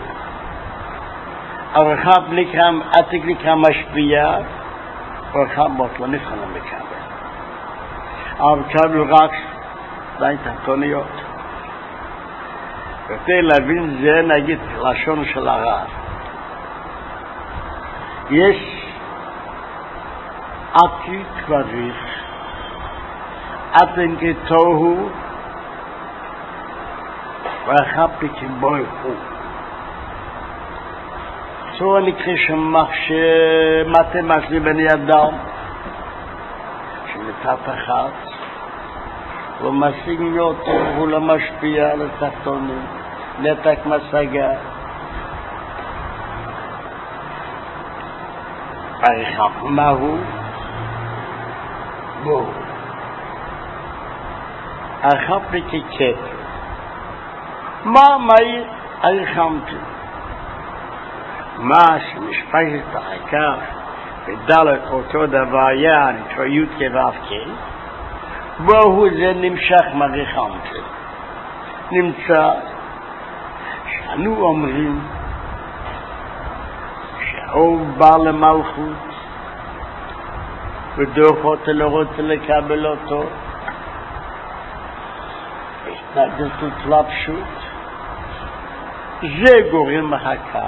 הרחב נקרא, עתק נקרא משפיע, הרחב מוטלו נבחן המקבל. אבל קבל רק בין תחתוניות. כדי להבין זה נגיד לשון של הרב. יש עתיק וריך, עתק כתוהו, ורחב פקבוי הוא. so נקרא שמח שמתמש לבני אדם שמתת אחת הוא משיג מאותו הוא לא משפיע על התחתונים נתק משגה הרחב מהו? בו הרחב פקקט מה מהי הרחמתי? מה שמשפחת העיקר בדלת אותו דבר יען תרויות כבאבקי בו זה נמשך מריחמתי נמצא שאנו אומרים שהאוב בא למלכות ודוחות לא רוצה לקבל אותו התנגדות התלבשות זה גורם מחכה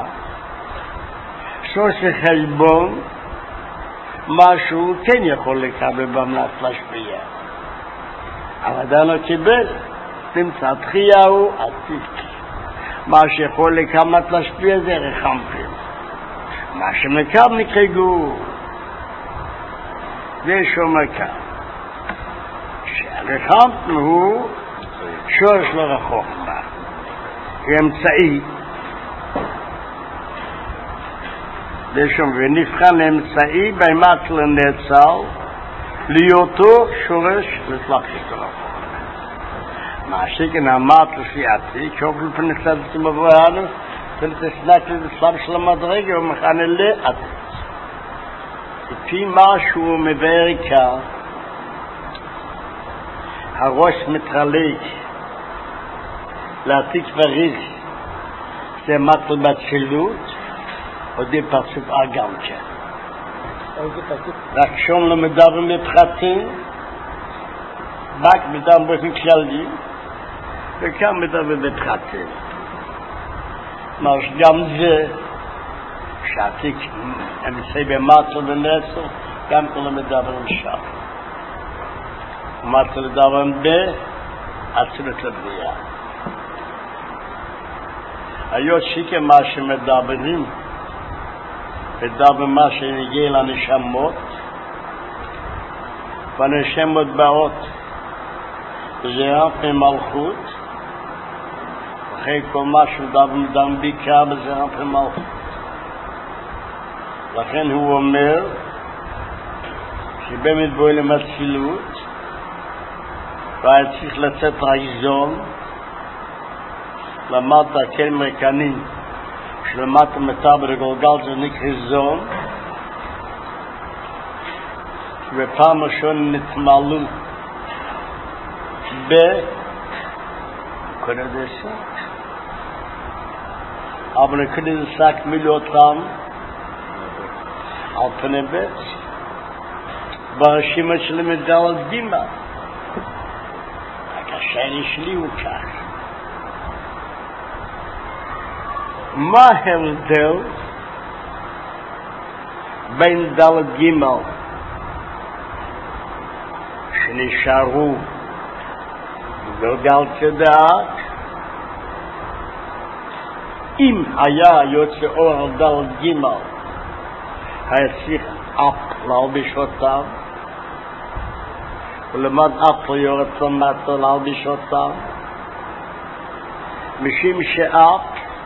שעושה חשבון משהו כן יכול לקבל במנת להשפיע אבל עדיין לא קיבל נמצא תחייהו עתיק מה שיכול לקמת להשפיע זה רחמפים מה שמקב נקרגו זה שומקה שהרחמפים הוא שורש לא רחוק בה אמצעי לשם ונבחן אמצעי בימת לנצל ליותו שורש לצלחת לו מה שכן אמרת לפי עתיק שופל פנצת את מבואנו ולתסנק לצלב של המדרגה ומכן אלה עתיק לפי משהו מבאר עיקר הראש מתחלק לעתיק וריך זה מטל בצלות עוד פרצוף אגם כן רק שום לא מדבר בפחתים רק מדבר באופן כללי וכאן מדבר בפחתים גם זה שעתיק אמצעי במטל ונצל גם כל המדבר משם מטל לדבר בעצמת לבריאה היות שיקה מה שמדברים מדבר מה שנגיע לנשמות והנשמות באות זה אף ממלכות אחרי כל מה שמדבר מדבר בעיקר בזה אף ממלכות לכן הוא אומר שבאמת בואי למצלות והיה צריך לצאת רעיזון למטה כן מרקנים שלמטה מטאבר הגולגל זה נקרא זון ובפעם ראשון נתמלאו ב כונה זה שק אבל כונה זה שק מילאו אותם על פני בית ברשימה של מדל דימה רק השני שלי הוא כך מה ההבדל בין דלת גימל יישארו גלגל צדק. אם היה יוצא אור על דלת גימל, היה צריך אפ להלביש אותם, ולמד אפ יורד למטה להלביש אותם, משום שאפ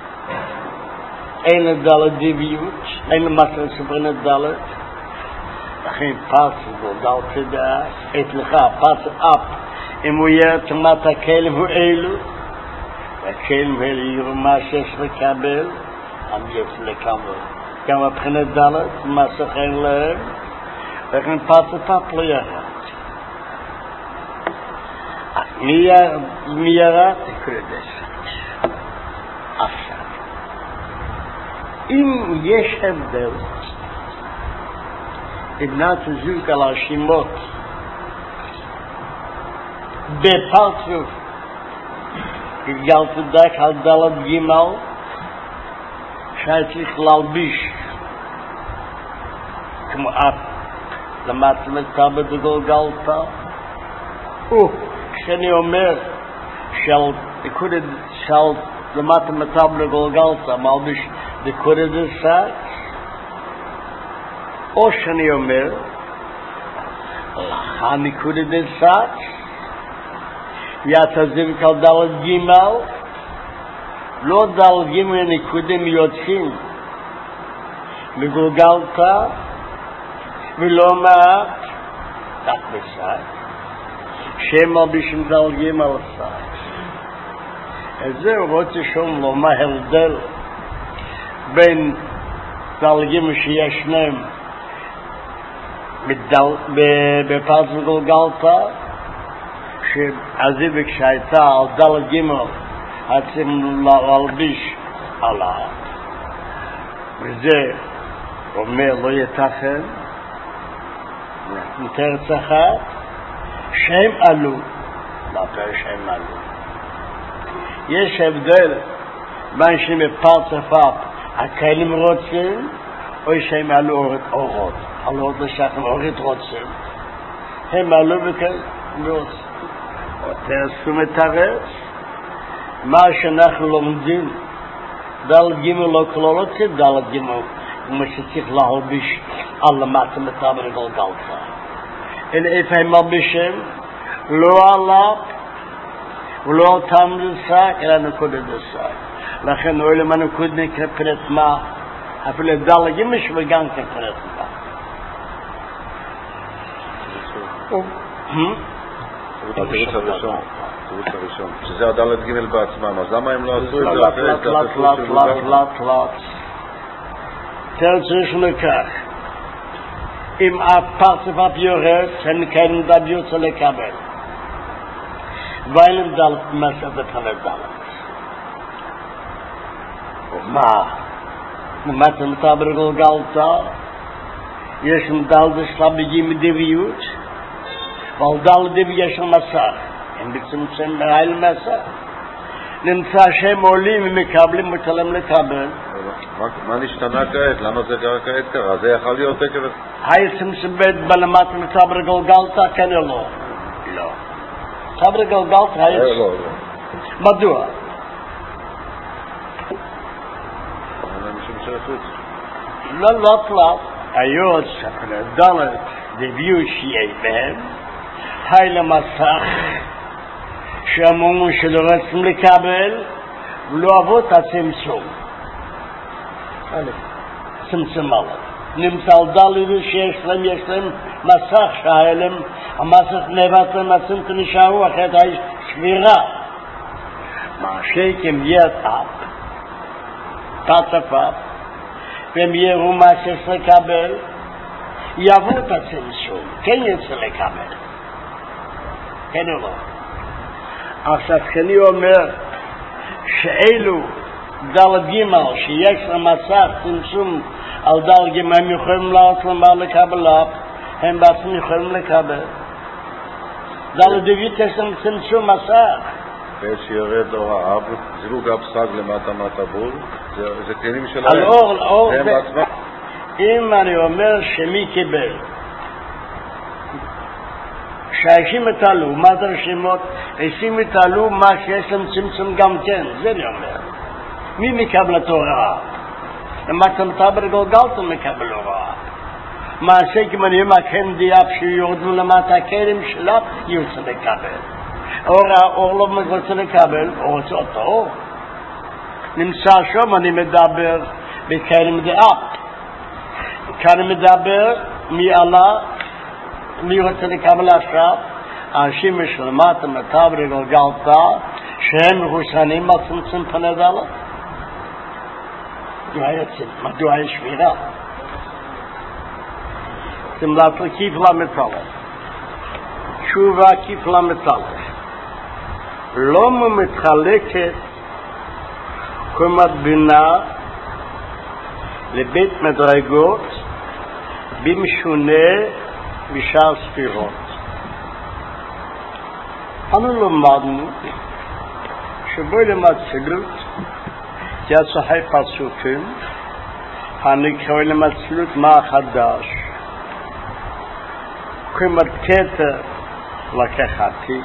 אין לדלת דיביות, אין למטה לספרין הדלת, לכן פס גלגל צדק, את לך פס אפ, אם הוא ירד למטה הכלים הוא אלו, הכלים האלה יראו מה שיש לקבל, אני יוצא לקבל. גם מבחינת דלת, מה שכן להם, וכן פס אפ לא ירד. מי ירד? קודש. עכשיו. אם יש הבדל, בנת זוג על השמות, בפרצוף, גלגל צדק על דלת גימל, שהיה צריך להלביש, כמו אפ, למטה מטבע בגלגלתא, וכשאני אומר, של דקודת, של למטה מטבע בגלגלתא, מלביש דקודת דסק, או שאני אומר, לך נקודת דסק, יתה זיבק על דלת גימל, לא דלת גימל נקודים יוצאים מגולגלתא, ולא מעט, כך בסק, שהם מלבישים דלת גימל לסק. אז זהו רוצה שום לא מה הבדל בין דלת גימל שישנם בפרץ וגולגלתא, שהזיבק שהייתה על דלת גימל, צריכים להלביש עליו. וזה אומר לא יתכן, מתרץ אחד, שהם עלו, לא פרש שהם עלו. יש הבדל בין שהם בפרץ אפף, הכלים רוצים, או שהם עלו אורת אורות. עלו אורות לשכם אורת רוצים. הם עלו וכאלה רוצים. תעשו מתרץ, מה שאנחנו לומדים, דלת גימל לא כלולות כדלת גימל, כמו שצריך להלביש על למטה מטבע בגלגלתא. אלא איפה הם מלבישים? לא עליו, ולא על טעם דסק, אלא נקודת דסק. לכן אוהל מה נקוד נקרא פרט מה, אפילו דלת גימל שווגם כפרט מה. התירוץ הראשון, התירוץ הראשון, שזה הדלת גימל בעצמם, אז למה הם לא עשו את זה? לט, לט, לט, לט, לט, לט. תירוץ ראשון לכך, אם הפרצף אפ יורד, הם כן דביוצה לקבל. ואין דלת מספת על הדלת. מה? למטה מטבע בגלגלתא, יש דלת שלבים מדביות, ועל דלת דיב יש מסך, הם בצמצם בהיל מסך. נמצא שהם עולים ומקבלים ותלם לקבל. מה נשתנה כעת? למה זה קרה כעת קרה? זה יכול להיות עקב... היה צמצם בית בלמטה מטבע בגלגלתא, כן או לא? לא. טבע בגלגלתא היה... לא, לא. מדוע? משום שעשו את זה. לא, לא, לא. היו ספר דלת דיביו שיהיה בהם, היל המסך שאמרו שלא רצים לקבל ולא אהבו את הצמצום. צמצום עליו. נמצא על דלת שיש להם, יש להם מסך שהיה להם, המסך נבט להם הצמצום נשארו אחרת היה שבירה. מה שכם ירד אפ, פצף אפ, והם יראו מה שיש לקבל, יעברו את הצמצום, כן יצא לקבל. כן או לא? עכשיו כשאני אומר שאלו דלת גימל שיש למסך צמצום על דלת גימל, הם יכולים לעשות למה לקבל אפ, הם בעצם יכולים לקבל. דלת דיבית יש להם צמצום מסך. בעת שירד אור האב, זיווג הפסק למטה מטבור, זה כלים שלהם. על אור, אור הם בעצמם. אם אני אומר שמי קיבל שהאשים התעלו, מה זה רשימות? האשים התעלו מה שיש להם צמצום גם כן, זה אני אומר. מי מקבל התורה? למטה מטבר גולגלתו מקבל הוראה. מעשה כמנים הכן דיאב שיורדו למטה הכלים שלה, יוצא לקבל. אור לא רוצה לקבל, הוא רוצה אותו. נמצא שם, אני מדבר בכלים דיאב. כאן אני מדבר מי עלה, מי רוצה לקבל עכשיו? האנשים משלמת המטה וגלגלתה שהם מחוסנים על צמצום פני דלת. מדוע יש שבירה? תמלת לכיף למטלת. תשובה כיף למטלת. לא מתחלקת קומת בינה לבית מדרגות במשונה בשאר ספירות. אנו למדנו שבו למצלות יצחי פסוקים הנקראו למצלות מה חדש קומת כתר לקח עתיק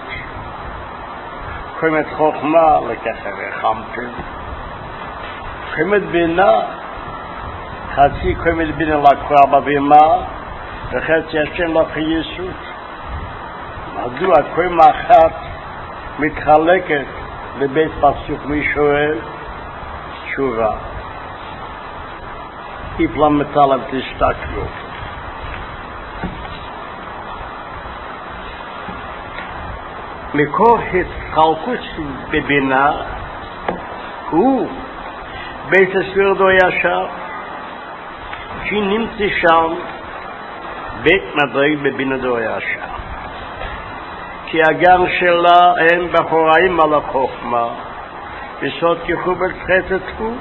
קומת חוכמה לקח רחמתים קומת בינה חצי קומת בינה לקחה בבימה וחצי השם לך יסוד. מדוע קומה אחת מתחלקת לבית פסוק מי שואל? תשובה. איפלם מטלם תסתכלו. מקור התחלקות בבינה הוא בית הספירדו ישר שנמצא שם בית מדרג בבינה דו ישר כי הגן שלה אין בחוראים על החוכמה בסוד כחובל חסד הוא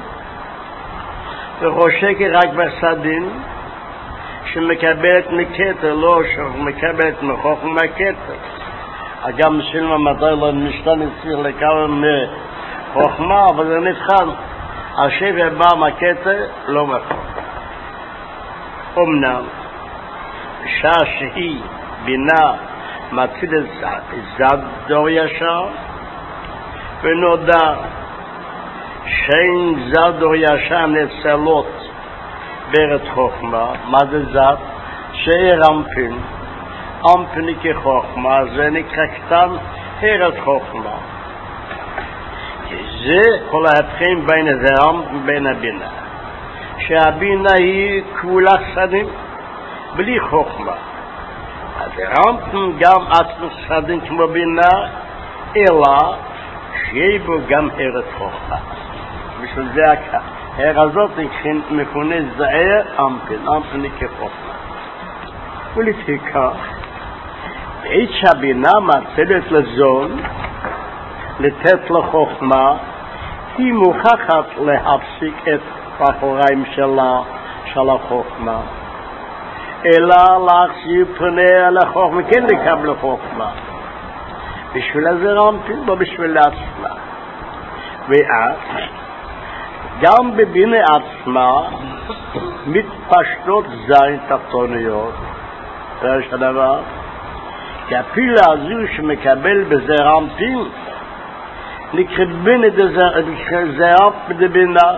וחושקת רק בסדין שמקבלת מכתר לא שמקבלת מחוכמה כתר הגם שלמה מדרג לא משתנה צריך לקבל מחוכמה אבל זה נבחן השבר בא מהכתר לא מחוכמה אמנם שעה שהיא בינה מציד זד דור ישר ונודע שאין זד דור ישר נצלות ברת חוכמה. מה זה זד? שאיר אמפין אמפין כחוכמה זה נקרא קטן הרת חוכמה כי זה כל ההבחין בין הזרם ובין הבינה שהבינה היא כבולת סדים בלי חוכמה. אז הרמתם גם עצמו סדין כמו בינה, אלא שיהיה בו גם הרת חוכמה. בשביל זה ההר הזאת מכונה זעיר אמפין, אמפין כחוכמה. ולפיכך, בעת שהבינה מצלת לזון, לתת לחוכמה, היא מוכחת להפסיק את בחוריים שלה, של החוכמה. אלא להחזיר פניה לחוכמה, כן לקבל חוכמה. בשביל זה רמפין, לא בשביל עצמה. ואז, גם בבינה עצמה, מתפשטות זין תחתוניות. זה הדבר. כי הפילה הזו שמקבל בזה רמפין, נקרא בינה דזרם בבינה.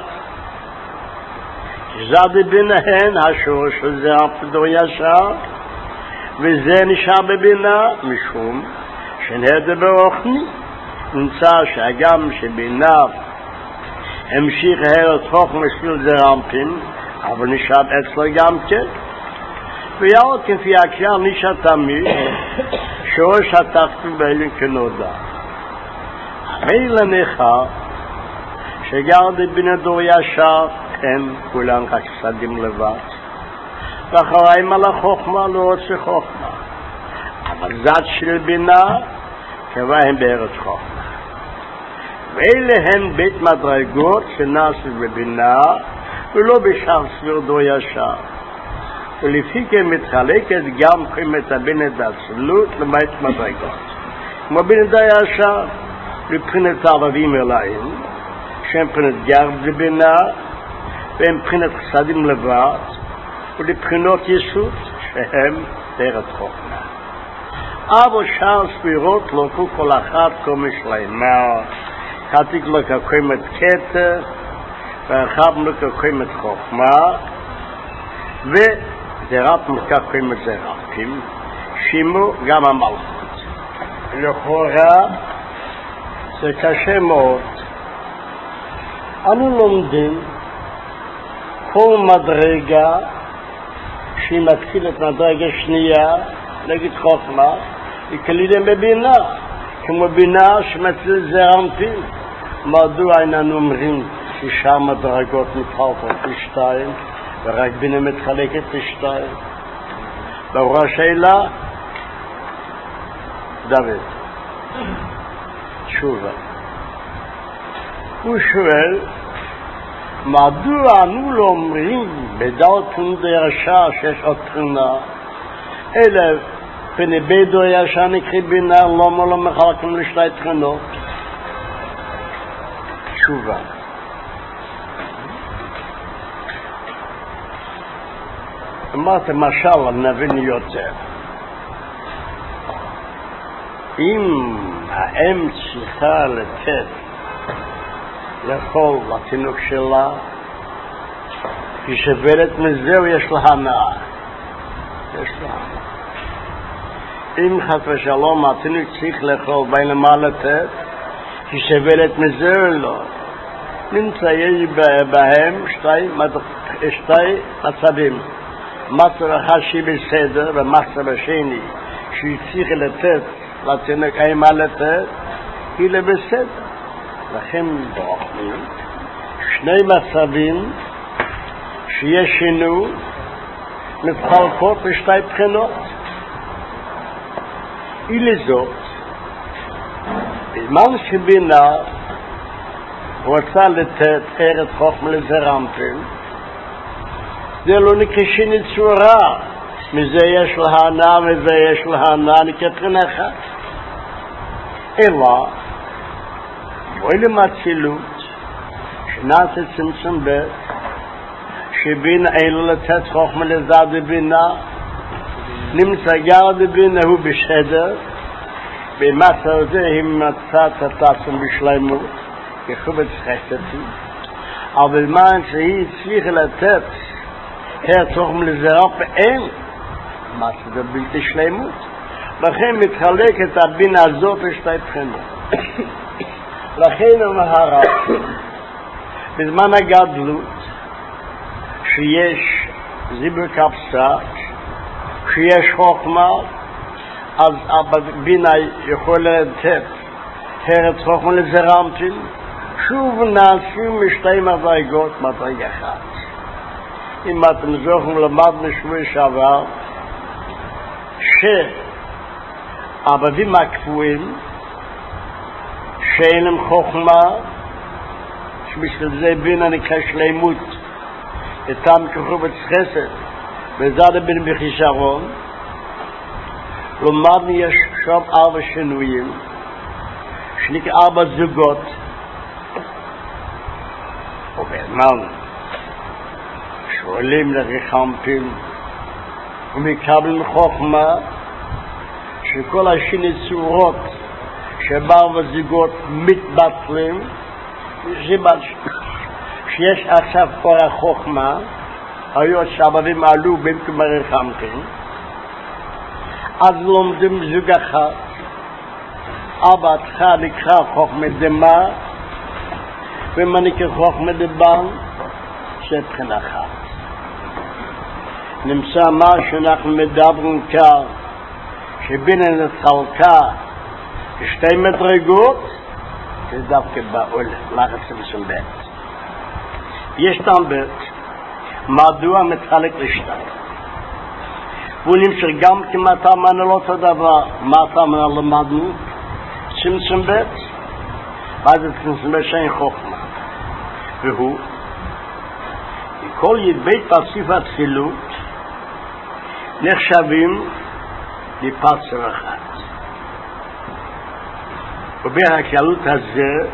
זד בינה הן השורש של זרם פדור ישר וזה נשאר בבינה משום שנהדה ברוחני נמצא שהגם שבינה המשיך הרת חוכמה של זרם פין אבל נשאר אצלה גם כן ויעוד כפי הכלל נשאר תמיד שורש התחתון בעליון כנודע המילא נכה שגר בינה דור ישר הם כולם רק סדים לבד ואחריים על החוכמה לא רוצה חוכמה אבל זד של בינה קבע הם בארץ חוכמה ואלה הם בית מדרגות שנעשו בבינה ולא בשאר סבירדו ישר ולפי כן מתחלקת גם קיימת הבינה דאצלות לבית מדרגות כמו בינה דה ישר לבחינת הערבים אליים שהם בחינת גר בבינה והם בחינת חסדים לבד ולבחינות יסוד שהם בארץ חוכמה אבל שאר ספירות לוקחו כל אחת כמו שלמה. חתיק לקחים את כתר, ואחד לקחים את חוכמה, וזרעת לקחים את זרעתים, שימו גם המלכות. לכאורה זה קשה מאוד. אנו לומדים כל מדרגה שהיא מתחילת מדרגה שנייה נגד חוכמה, היא כלילים בבינה, כמו בינה שמתחיל זרעתים. מדוע איננו אומרים שישה מדרגות מתחלקות לשתיים ורק בינה מתחלקת לשתיים? ברור השאלה, דוד, תשובה. הוא שואל, מדוע אנו לא אומרים בדעת דרשה שיש עוד תכונה, אלא פני בידו ישן נקרא בינה, למה לא מחלקים לשתי תכונות? תשובה. אמרת משל, נבין יותר. אם האם צריכה לתת לכל התינוק שלה, היא שברת מזהו, יש לה הנאה. יש לה הנאה. אם חס ושלום התינוק צריך לאכול בין למה לתת, היא שברת מזהו לא. נמצא יש בהם שתי, שתי מצבים. מצב אחד שהיא בסדר, ומצב השני שהיא צריכה לתת לתינוק אין מה לתת, היא לא בסדר. לכן בוחנים שני מצבים שיש שינוי מתחלקות לשתי בחינות. ולזאת, בזמן שבינה רוצה לתת ארץ חוכמה לזרעתים, זה לא נקרא שינוי צורה. מזה יש לה הנאה, מזה יש לה הנאה, נקרא בחינה אחת. אלא ואלה מהצילות שנעשה צמצום ב' שבינה אין לו לתת חוכמה לזד בבינה, נמצא גר בבינה הוא בסדר, במצב הזה היא מצאת התעצם בשלמות כחובץ חסדתי, אבל מה שהיא צריכה לתת הר חוכמה לזרע ואין מצב בלתי שלמות, לכן מתחלק את הבינה הזאת לשתי בחינות. לכן המהרה בזמן הגדלות שיש זיבר קפסה, שיש חוכמה, אז הבינה יכולה לתת ארץ חוכמה לזרעתים, שוב נעשים משתי מדרגות, מדרגה אחת. אם אתם זוכרים למדנו שבוע שעבר שהעבדים הקבועים שאין להם חוכמה, שבשביל זה בינה נקרא שלמות, איתם כחובץ חסד, וזד הבין בחישרון. למדנו יש שם ארבע שינויים, שנקרא ארבע זוגות, ובאמת שואלים לרחמפים ומקבלים חוכמה שכל השני צורות שבאו בזוגות מתבטלים, שיש עכשיו כבר החוכמה, היות שהעבדים עלו במקום הרחמפים, אז לומדים זוג אחד, אבא נקרא חוכמה דמה, ומה נקרא חוכמה דבן, שבחינה אחת. נמצא מה שאנחנו מדברים כאן, שבינה נתחלקה שתי מדרגות, זה דווקא בעול, לחץ צמצום ב'. יש טעם ב', מדוע מתחלק לשתיים? והוא נמשך גם כמעט אמרנו לא אותו דבר, מה אמרנו למדנו? צמצום ב', מה זה צמצום ב' שאין חוכמה? והוא, כל ידבית פסיף התפילות נחשבים לפצר אחד. ובהקלות הזה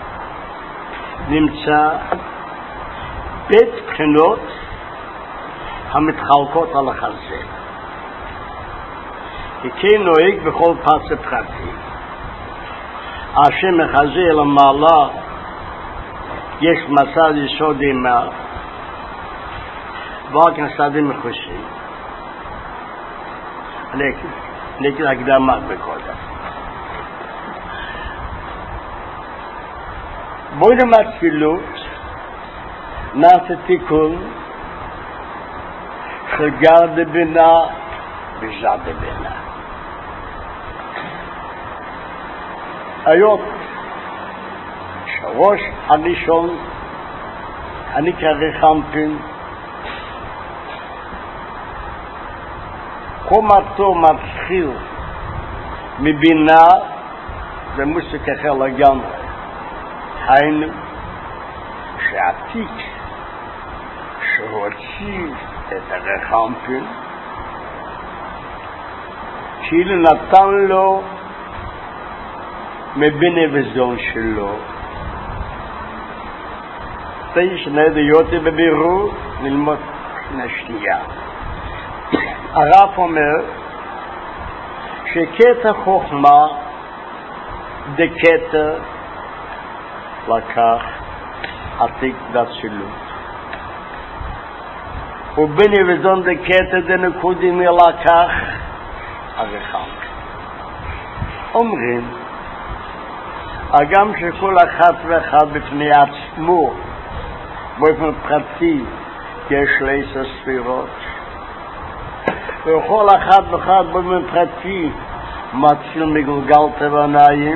נמצא בית בחינות המתחלקות על החזה. כי נוהג בכל פס פרטי. השם מחזה אל המעלה, יש מסד יסוד אימה, ועל כן סדים מחוסים. אני אגיד הקדמה בקודם. בואי נמצפילות, נעשה תיקון, של גר דבינה וז'ר דבינה. היום, שראש הראשון, אני כרחמפין, קומתו מתחיל מבינה, זה מוסק אחר לגמרי. היינו, שהעתיק שהוציא את הרחמפין, כאילו נתן לו מבינה וזון שלו. תשע נדיות בבירור ללמוד נשתייה. הרב אומר שקטע חוכמה דקטע לקח עתיק דצילות. ובינה וזון דקטע דנקודים לקח הרחמפין. אומרים הגם שכל אחת ואחד בפני עצמו באופן פרטי יש לעשר ספירות, וכל אחת ואחד באופן פרטי מתחיל מגולגל טבעניים,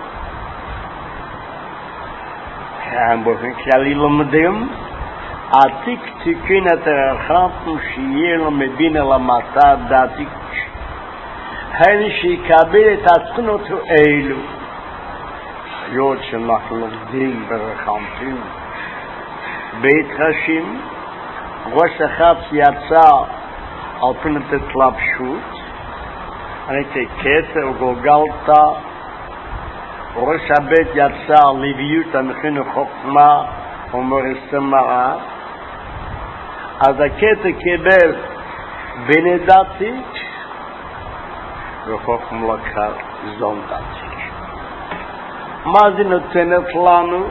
הם באופן כללי לומדים עתיק תיקין את הרחמפין שיהיה לו מבין אל המטה דעתיק, הן שיקבל את התכונות האלו. היות שאנחנו לומדים ברחמפין בית חשים, ראש אחד יצא על פני התלבשות, אני כקטע וגולגלת, ראש הבית יצא על לוויות המכין חוכמה ומורסת מראה, אז הקטע קיבל בינה דתית וחוכמה לקח זון דתית. מה זה נותנת לנו?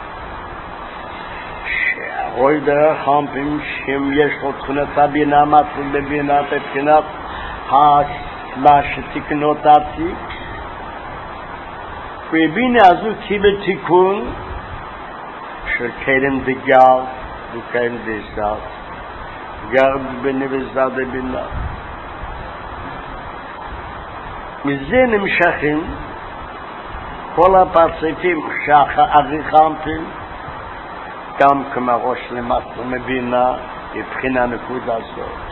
שהרוי דרחמפין שאם יש לו תכונת הבינה מתחיל בבינה בבחינת מה שתיקנות עתיק, והבינה הזו קיבל תיקון של קדם דגר וקדם דזר, גר בבינה וזר דבינה. מזה נמשכים כל הפרצפים שהרחמפין, גם כמו ראש למטה מבינה, מבחינה נקודה הזאת.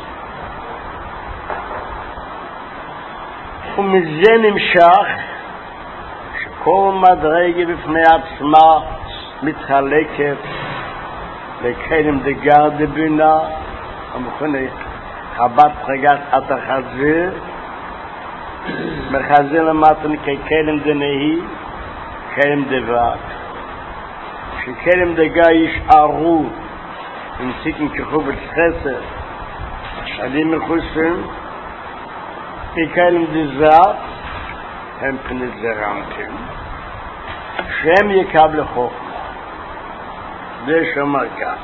ומזה נמשך שכל מדרגה בפני עצמה מתחלקת לקדם דגר דבינה, המכונה חבת פרגת את החזיר, מחזיר למטה כקדם דנהי, קדם דבק. שקדם דגה ישארו עם סיכם כחובת חסר, שדים מחוסים, מקדם דזר, הם פני זרמתם, שהם יקבלו חוכמה. זה שאומר כך.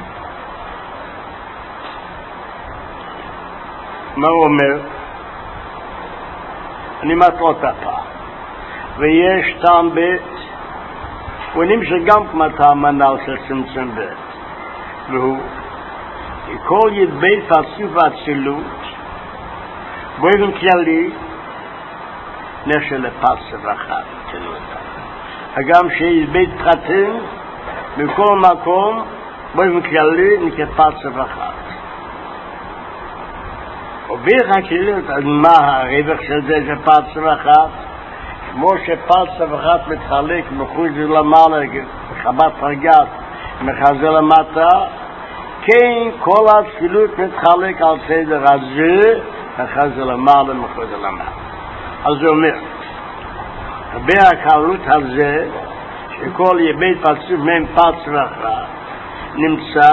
מה הוא אומר? אני מטרות הפעם. ויש טעם בית, ונמשך גם כמתה המנהל של צמצם בית. והוא, כל יד בית פרצוף והצילות, באופן כללי, נשאר לפרצוף אחת. הגם שיש בית פרטים, בכל מקום, באופן כללי, נקרא פרצוף אחת. ובאיך הכלליות, אז מה הרווח של זה שפרצוף אחת? כמו שפרצוף אחת מתחלק מחוץ למעלה, חבת פרגת, מחזר למטה, כן כל התפילות מתחלק על סדר הזה, מחזר למעלה, מחוץ למטה. אז זה אומר, בהקלות הזה, שכל בית פרצוף מהם פרצוף אחת, נמצא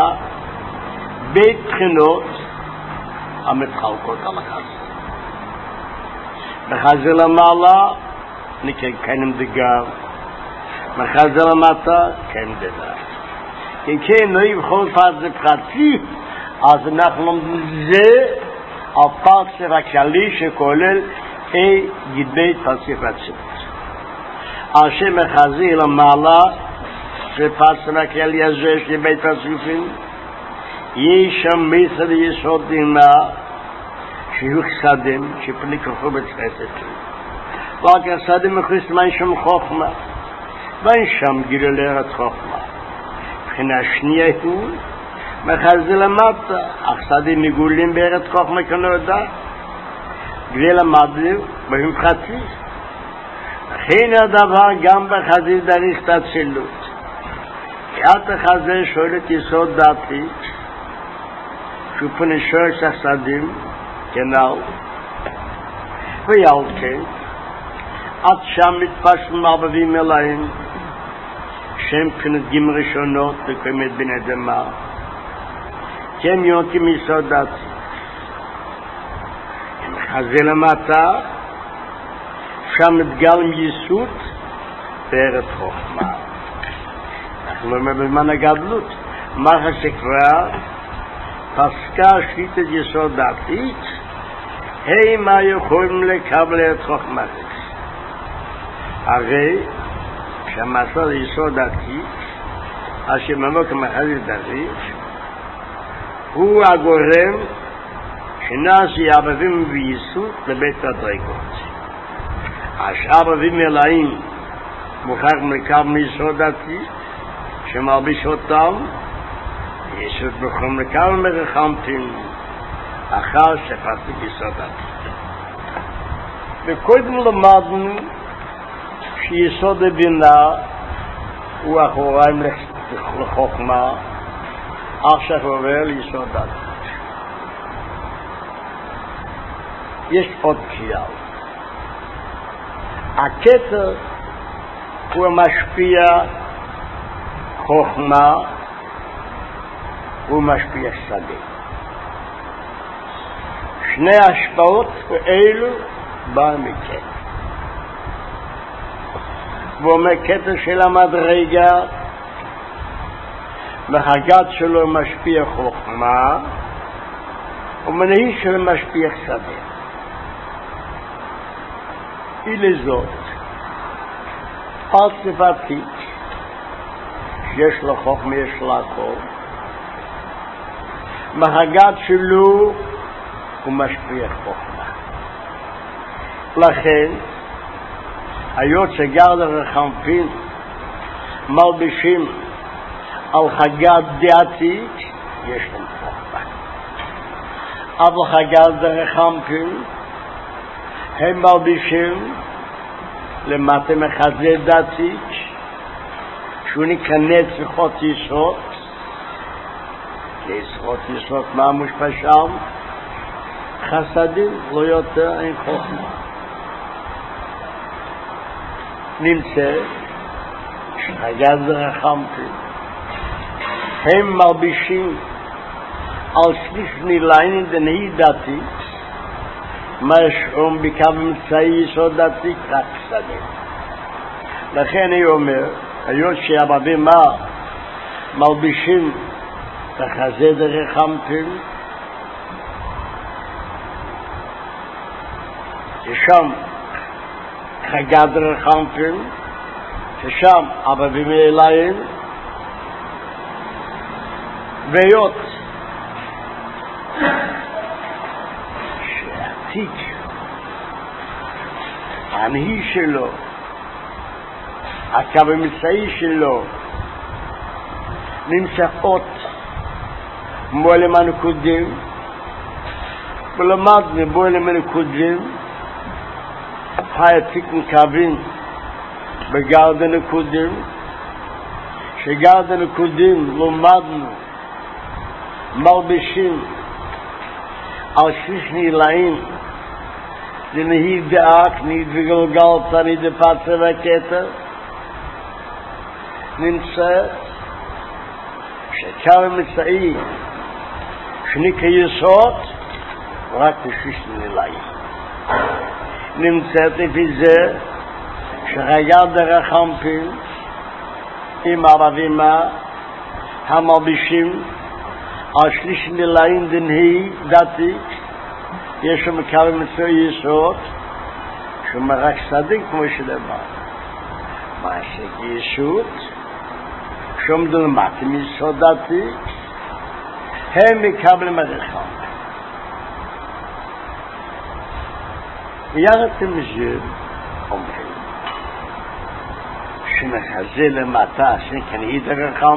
בית בחינות המתחלקות על החזר. בחזר למעלה, נקרא קיינים דגר, בחזר למטה, קיינים דגר. כי כן, לא יבחור פרט זה פרטי, אז אנחנו לומדים זה על פרצף הכללי שכולל אי גדבי פרצף הציבות. על שמחזיר למעלה, שפרצף הכללי הזה של גדבי פרצפים, יש שם מיסר יסודים שיהיו חסדים, שפני כרחו בצחסת. רק החסדים מכניס מה שם חוכמה, ואין שם גילה לארץ חוכמה. מבחינה שנייה הוא, מחזיר למטה, החסדים מגולים בארץ חוכמה כנודע, גילה למטה בהם חצי. לכן הדבר גם בחזיר דריך את הצילות. כי את החזיר שואלת יסוד דעתי, שהוא פונה שואל שחסדים, כנאו, ויאל כן, עד שם מתפשטים מערבבים אליהם, שם כנדגים ראשונות וקיימת בן אדמה, כן יונקים יסוד דעתי. אם חזיר למטה, שם מתגלם ייסות בארץ חוכמה. אנחנו לא אומרים בזמן הגדלות, מה שכבר פסקה שליטת יסוד דעתית, הם יכולים לקבל את חוכמת. הרי שהמסור יסוד דעתית, אשר ממוק מחזיר דריש, הוא הגורם שנעשי ערבבים וייסות לבית הדרגות. השערבבים מלאים מוכר לקבל יסוד דעתית, שמרביש אותם, יסוד בכל מקבל מרחמתים, אחר שפרטיק יסוד דעתית. וקודם למדנו שיסוד הבינה הוא אחוריים לחוכמה, עכשיו עובר ליסוד דעתית. יש עוד קריאה. הכתר הוא המשפיע חוכמה, הוא משפיע שדה. שני השפעות אלו בא מכתר. ואומר כתר של המדרגה, מחגת שלו משפיע חוכמה, ומנהי שלו משפיע שדה. ולזאת, על צפתית, שיש לו חוכמה, יש לה הכל, מחגת שלו הוא משפיע חוכמה. לכן, היות שגר דרחמפין מלבישים על חגת דעתית, יש להם חוכמה. אבל חגת דרחמפין הם מלבישים למטה מחזיר דעתית, שהוא ניכנס לחות יסוד, לזכות יסוד מה מושפע שם, חסדים לא יותר אין חוכמה. נמצא שחגת דרחמפין הם מלבישים על שליש נילאים דנהי דעתית, מה שום בקו מצאי יסוד דעתית רק שדה. לכן אני אומר, היות שהרבים מה מלבישים תחזה דרחמפין, ששם חגת דרחמפין, ששם הרבים אליים, והיות שהעתיק הנהי שלו, הקו המצאי שלו, נמשכות מועלם הנקודים, ולמדנו מועלם הנקודים, העתיק מקווים בגרד הנקודים, שגרד הנקודים למדנו מלבישים על שליש נילאים, דנהי דאק, ניד וגלגלת, ניד דפצה וכתר, נמצא שקו המצאי שנקרא יסוד רק בשליש נילאים. נמצאת לפי זה שהיה דרך חמפין עם ערבים המלבישים על שליש נלאים דנהי דתי יש שם כמה מצוי יסוד שהוא רק צדיק כמו שלמה מה שגישות שום דלמטים יסוד דתי הם מקבלים הרחם ירתם זה אומרים שמחזה למטה שכן היא דרכם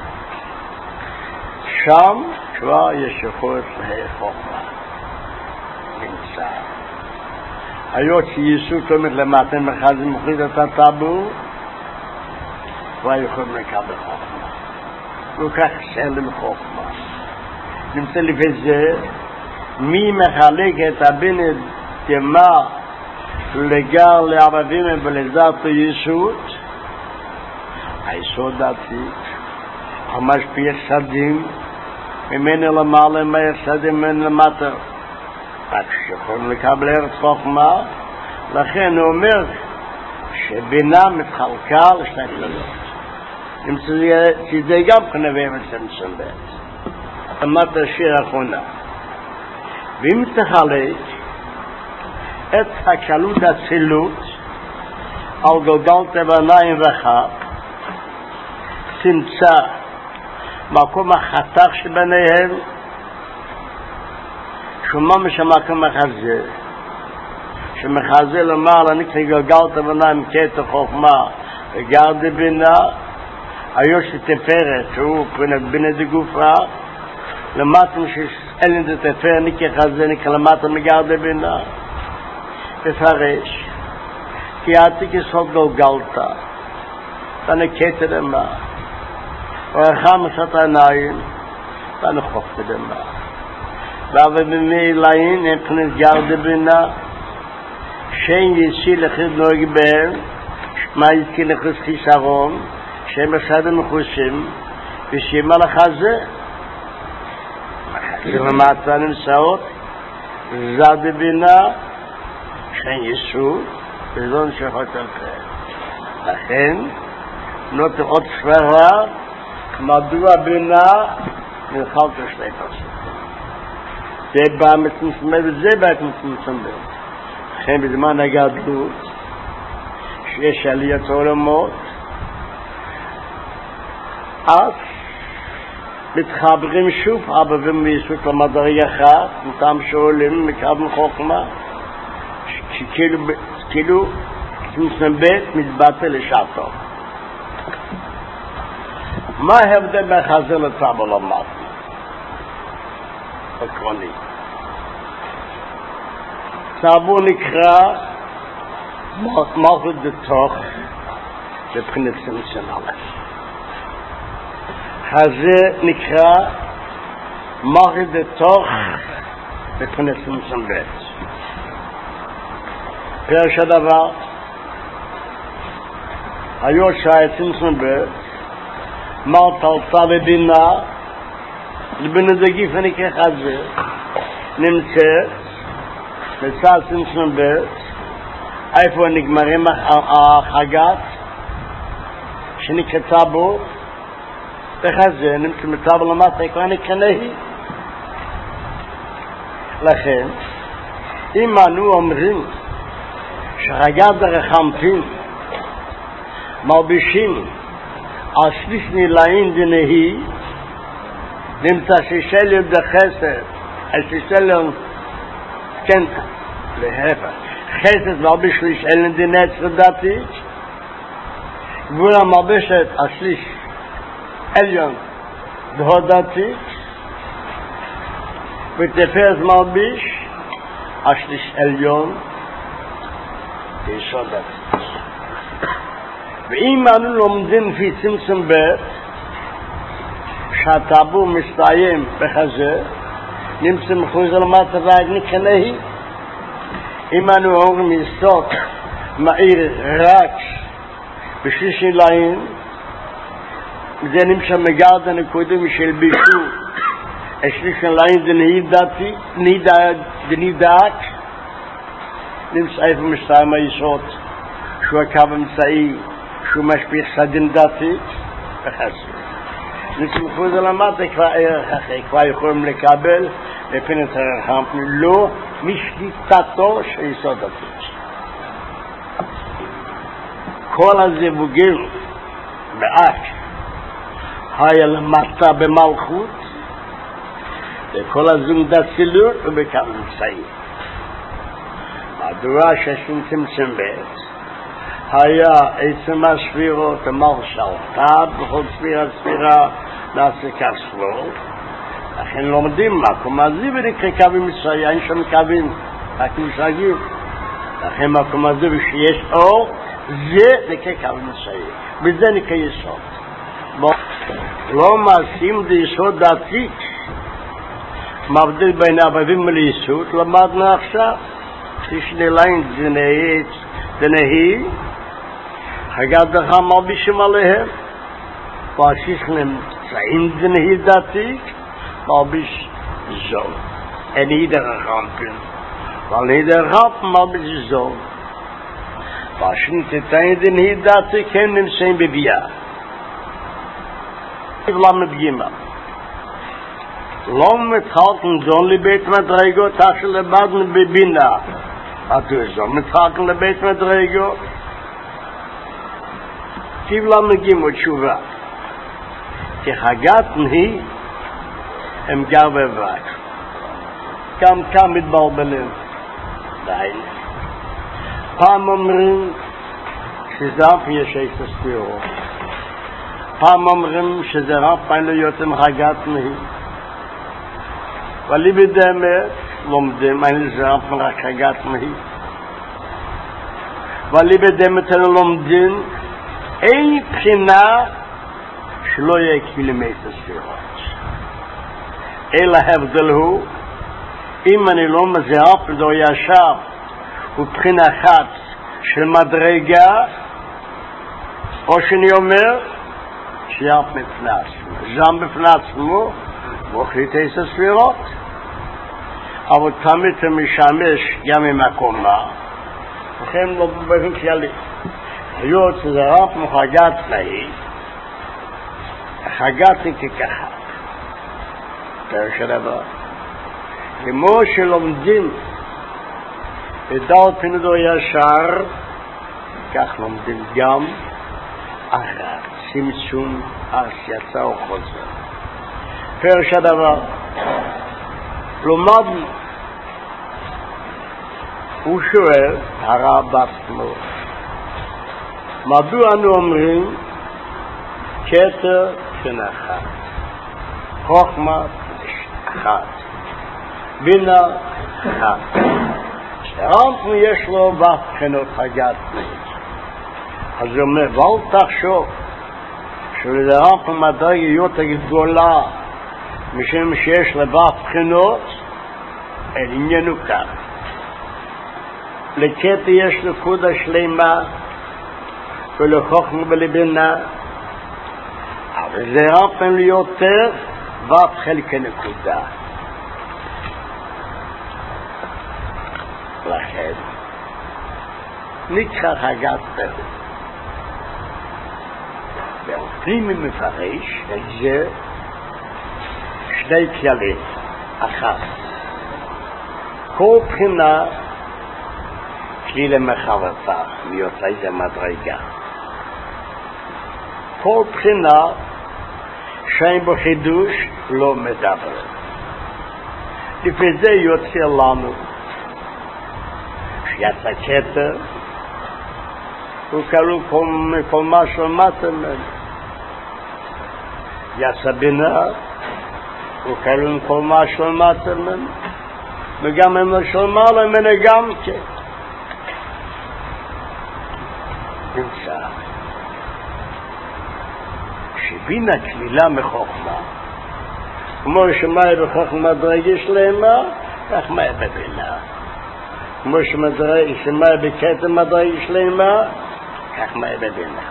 שם כבר יש יכולת לחוכמה נמצא היות שיסוד תומד למטה מחזה מוחליט את הטבור כבר יכולים לקבל חוכמה וכך שלם חוכמה נמצא לפי זה מי מחלק את הבנת תמה לגר לערבים ולדת הישות היסוד דתי המשפיע שדים ממנו למעלה מהשדים ממנו למטה רק שיכולים לקבל ארץ חוכמה לכן הוא אומר שבינה מתחלקה לשתי כללות שזה גם כנביא מצמצם בית אמרת השיר האחרונה ואם תחלק את הקלות הצילות על גלגל תבניים וחב תמצא מקום החתך שביניהם שמה משמעכם מחזה שמחזה למעלה נקרא גלגל תבניים קטע חוכמה וגרד בינה היו שתפרת שהוא בינה דגופה למטה שאין דתפר נקרא חזה נקרא למטה מגרד בינה מפרש כי עתיק יסוד גלגלת ונקטע דמה ורחם עשת העיניים ונחוף בדמה ועבד במילאים הם פנית גרד בינה שאין יציא לחד נוהג בהם מה יציא לחד חיסרון שהם בסדר מחוסים ושימה לך זה למטה נמצאות זד בינה שאין יסוד וזון שחות על פה לכן נותן עוד סברה מדוע בינה נלחלת שתי פרסים זה בא מצמצם וזה בא מצמצם לכן בזמן הגדלות שיש עליית עולמות אז מתחברים שוב אבבים ויסות למדרגה אחת מטעם שעולים מקבלים חוכמה כאילו מצמצם בית מתבטא לשעתו מה ההבדל בין חזיר לטאבור למטה? עקרוני. טאבור נקרא מלכות בתוך מבחינת צמצום א'. חזיר נקרא מלכות בתוך מבחינת צמצום ב'. פירוש הדבר היות שהיה צמצום ב' מה תלתה בבינה לבינה דגיף הנקרא חזיר נמצאת בצד צמצום ב' איפה נגמרים החגת שנקרא טאבור בחזיר נמצא מטאבור למטה כבר נקרא נהי לכן אם אנו אומרים שחגת דרך חמפין מלבישים על שליש נלאים דנהי נמצא ששליון דחסד על ששליון כן להפך חסד מלביש שליש אלן דנצר דתי גבולה מלבישת על שליש עליון דהודתי ותפרס מלביש על שליש עליון יסוד דתי ואם אנו לומדים לפי צמצום ב' שהטאבור מסתיים בחזיר נמצא מחוץ למטה והנקרא נהי אם אנו אומרים יסוד מאיר רק בשליש נלאים זה נמצא מגרד הנקודים של בישו השליש נלאים זה נהי דתי דני דק נמצא איפה מסתיים היסוד, שהוא הקו אמצעי, שהוא משפיע סדין דתי, וחסר. נצמחו זה למטה, כבר יכולים לקבל, לפנת הרחם, לא משליטתו של יסוד דתי. כל הזיווגים באק היה למטה במלכות, וכל הזוג דצילות ובקו אמצעי. מדוע ששם צמצם בית היה עצם הספירות המלשל תד בכל ספירה ספירה נעשה כסלול, לכן לומדים מקום הזה ונקרא קווים מצרי, אין שם קווים רק מושגים, לכן מקום הזה ושיש אור זה נקרא קווים מצרי, וזה נקרא יסוד. לא מעשים ליסוד דתי, מבדיל בין אבבים וליסוד, למדנו עכשיו תשנליין דנהי הגד לך מלבישים עליהם ועשיך נמצאים דנהי דתי מלביש זו אין הידר הרמפן ועל הידר הרמפן מלביש זו ועשנתתיים דנהי דתי כן נמצאים בביאה למד גימה לא מתחלקן זון לבית מדרגו תחת לבדן בבינה אתו זון מתחלקן לבית מדרגו טיב למד גימה תשובה כי חגתן היא הם גר בבק גם כאן מתבלבלים די פעם אומרים שזה אף יש איפה ספירו פעם אומרים שזה רב פעם לא יותם חגתן היא ולי בדמת לומדים, אין לזה אף רק הגת מהי. ולי בדמת אנו לומדים, אין בחינה שלא יהיה קילומטר ספירות. אלא הבדל הוא, אם אני לא מזהב לדו ישר, הוא בחינה אחת של מדרגה, או שאני אומר, שיהיה מפנס. זם בפנס מו, מוחליט עשר ספירות. אבל תמיד זה משמש גם ממקום מה, לכן לא באופן כללי. היות שזה רק מחגת תנאי, החגת היא ככה. פרש הדבר. כמו שלומדים בדעת פינדו ישר, כך לומדים גם אחר צמצום עשייתה או חוזר. פרש הדבר. לומד הוא שואל הרב בעצמו מדוע אנו אומרים כתר שנחת חוכמה אחת בינה אחת שרמפו יש לו בבחינות הגת אז הוא אומר ואל תחשוב שלרמפו מדרגיות הגדולה משום שיש לבא בחינות, אין עניינו כאן. לקטע יש נקודה שלמה, ולחוכמה ולבינה, אבל זה רפן ליותר, ואף חלק הנקודה. לכן, נקרא הגת בהו. והפנימי מפרש, את זה, שני כללים, אחת, כל בחינה כלי למחרתה, מיוצא איזה מדרגה. כל בחינה שאין בו חידוש לא מדבר. לפי זה יוצא לנו שיצא כתר, הוא כלול כל מה שלמטה ממנו. יצא בינה, הוא כלול כל מה שלמטה ממנו. וגם אם לא שלמעלה ממנו גם כן. נמצא שבינה כלילה מחוכמה, כמו שמאי בחוכמה מדרגה שלמה, כך מאי בבינה. כמו שמאי בקטע מדרגה שלמה, כך מאי בבינה.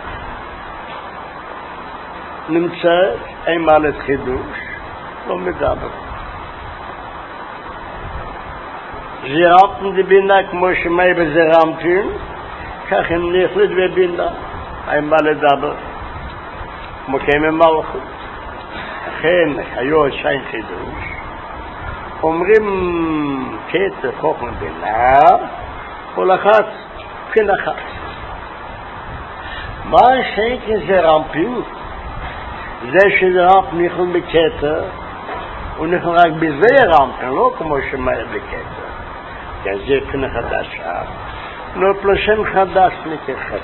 נמצא אין מעלת חידוש, לא מדבר. זירמפן די בינה כמו שמייב זירמפן, כך הם נכלת בבינה, einmal לדבר, כמו קיימי מלכות. לכן, היו שיין חידוש, אומרים כתר חוכמה בינה, כל אחת כן אחת. מה שיין זירמפן? זה שזירמפן נכלת בכתר, הוא נכנס רק בזה רמפן, לא כמו שמייב בכתר. כי זה פנה חדשה, לא פלשן חדש מכחת.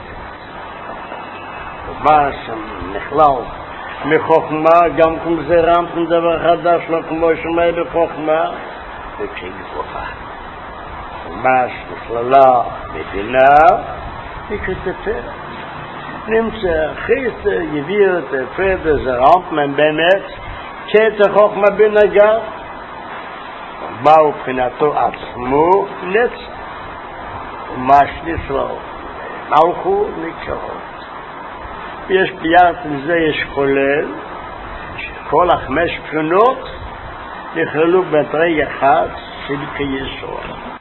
ומה שנכלל מחוכמה, גם כמו זה רמפן דבר חדש, לא כמו שמייב בחוכמה, זה כגבוהה. ומה שנכללה בבינה, היא כתפר. נמצא חיסר, יביר, תפר, זה רמפן באמת, כתר חוכמה בנגר, מהו מבחינתו עצמו נצח, ומה שנפלא, מלכו נקרות. יש ביחד לזה יש כולל, שכל החמש בחינות נכללו בדרג אחד של כיסוד.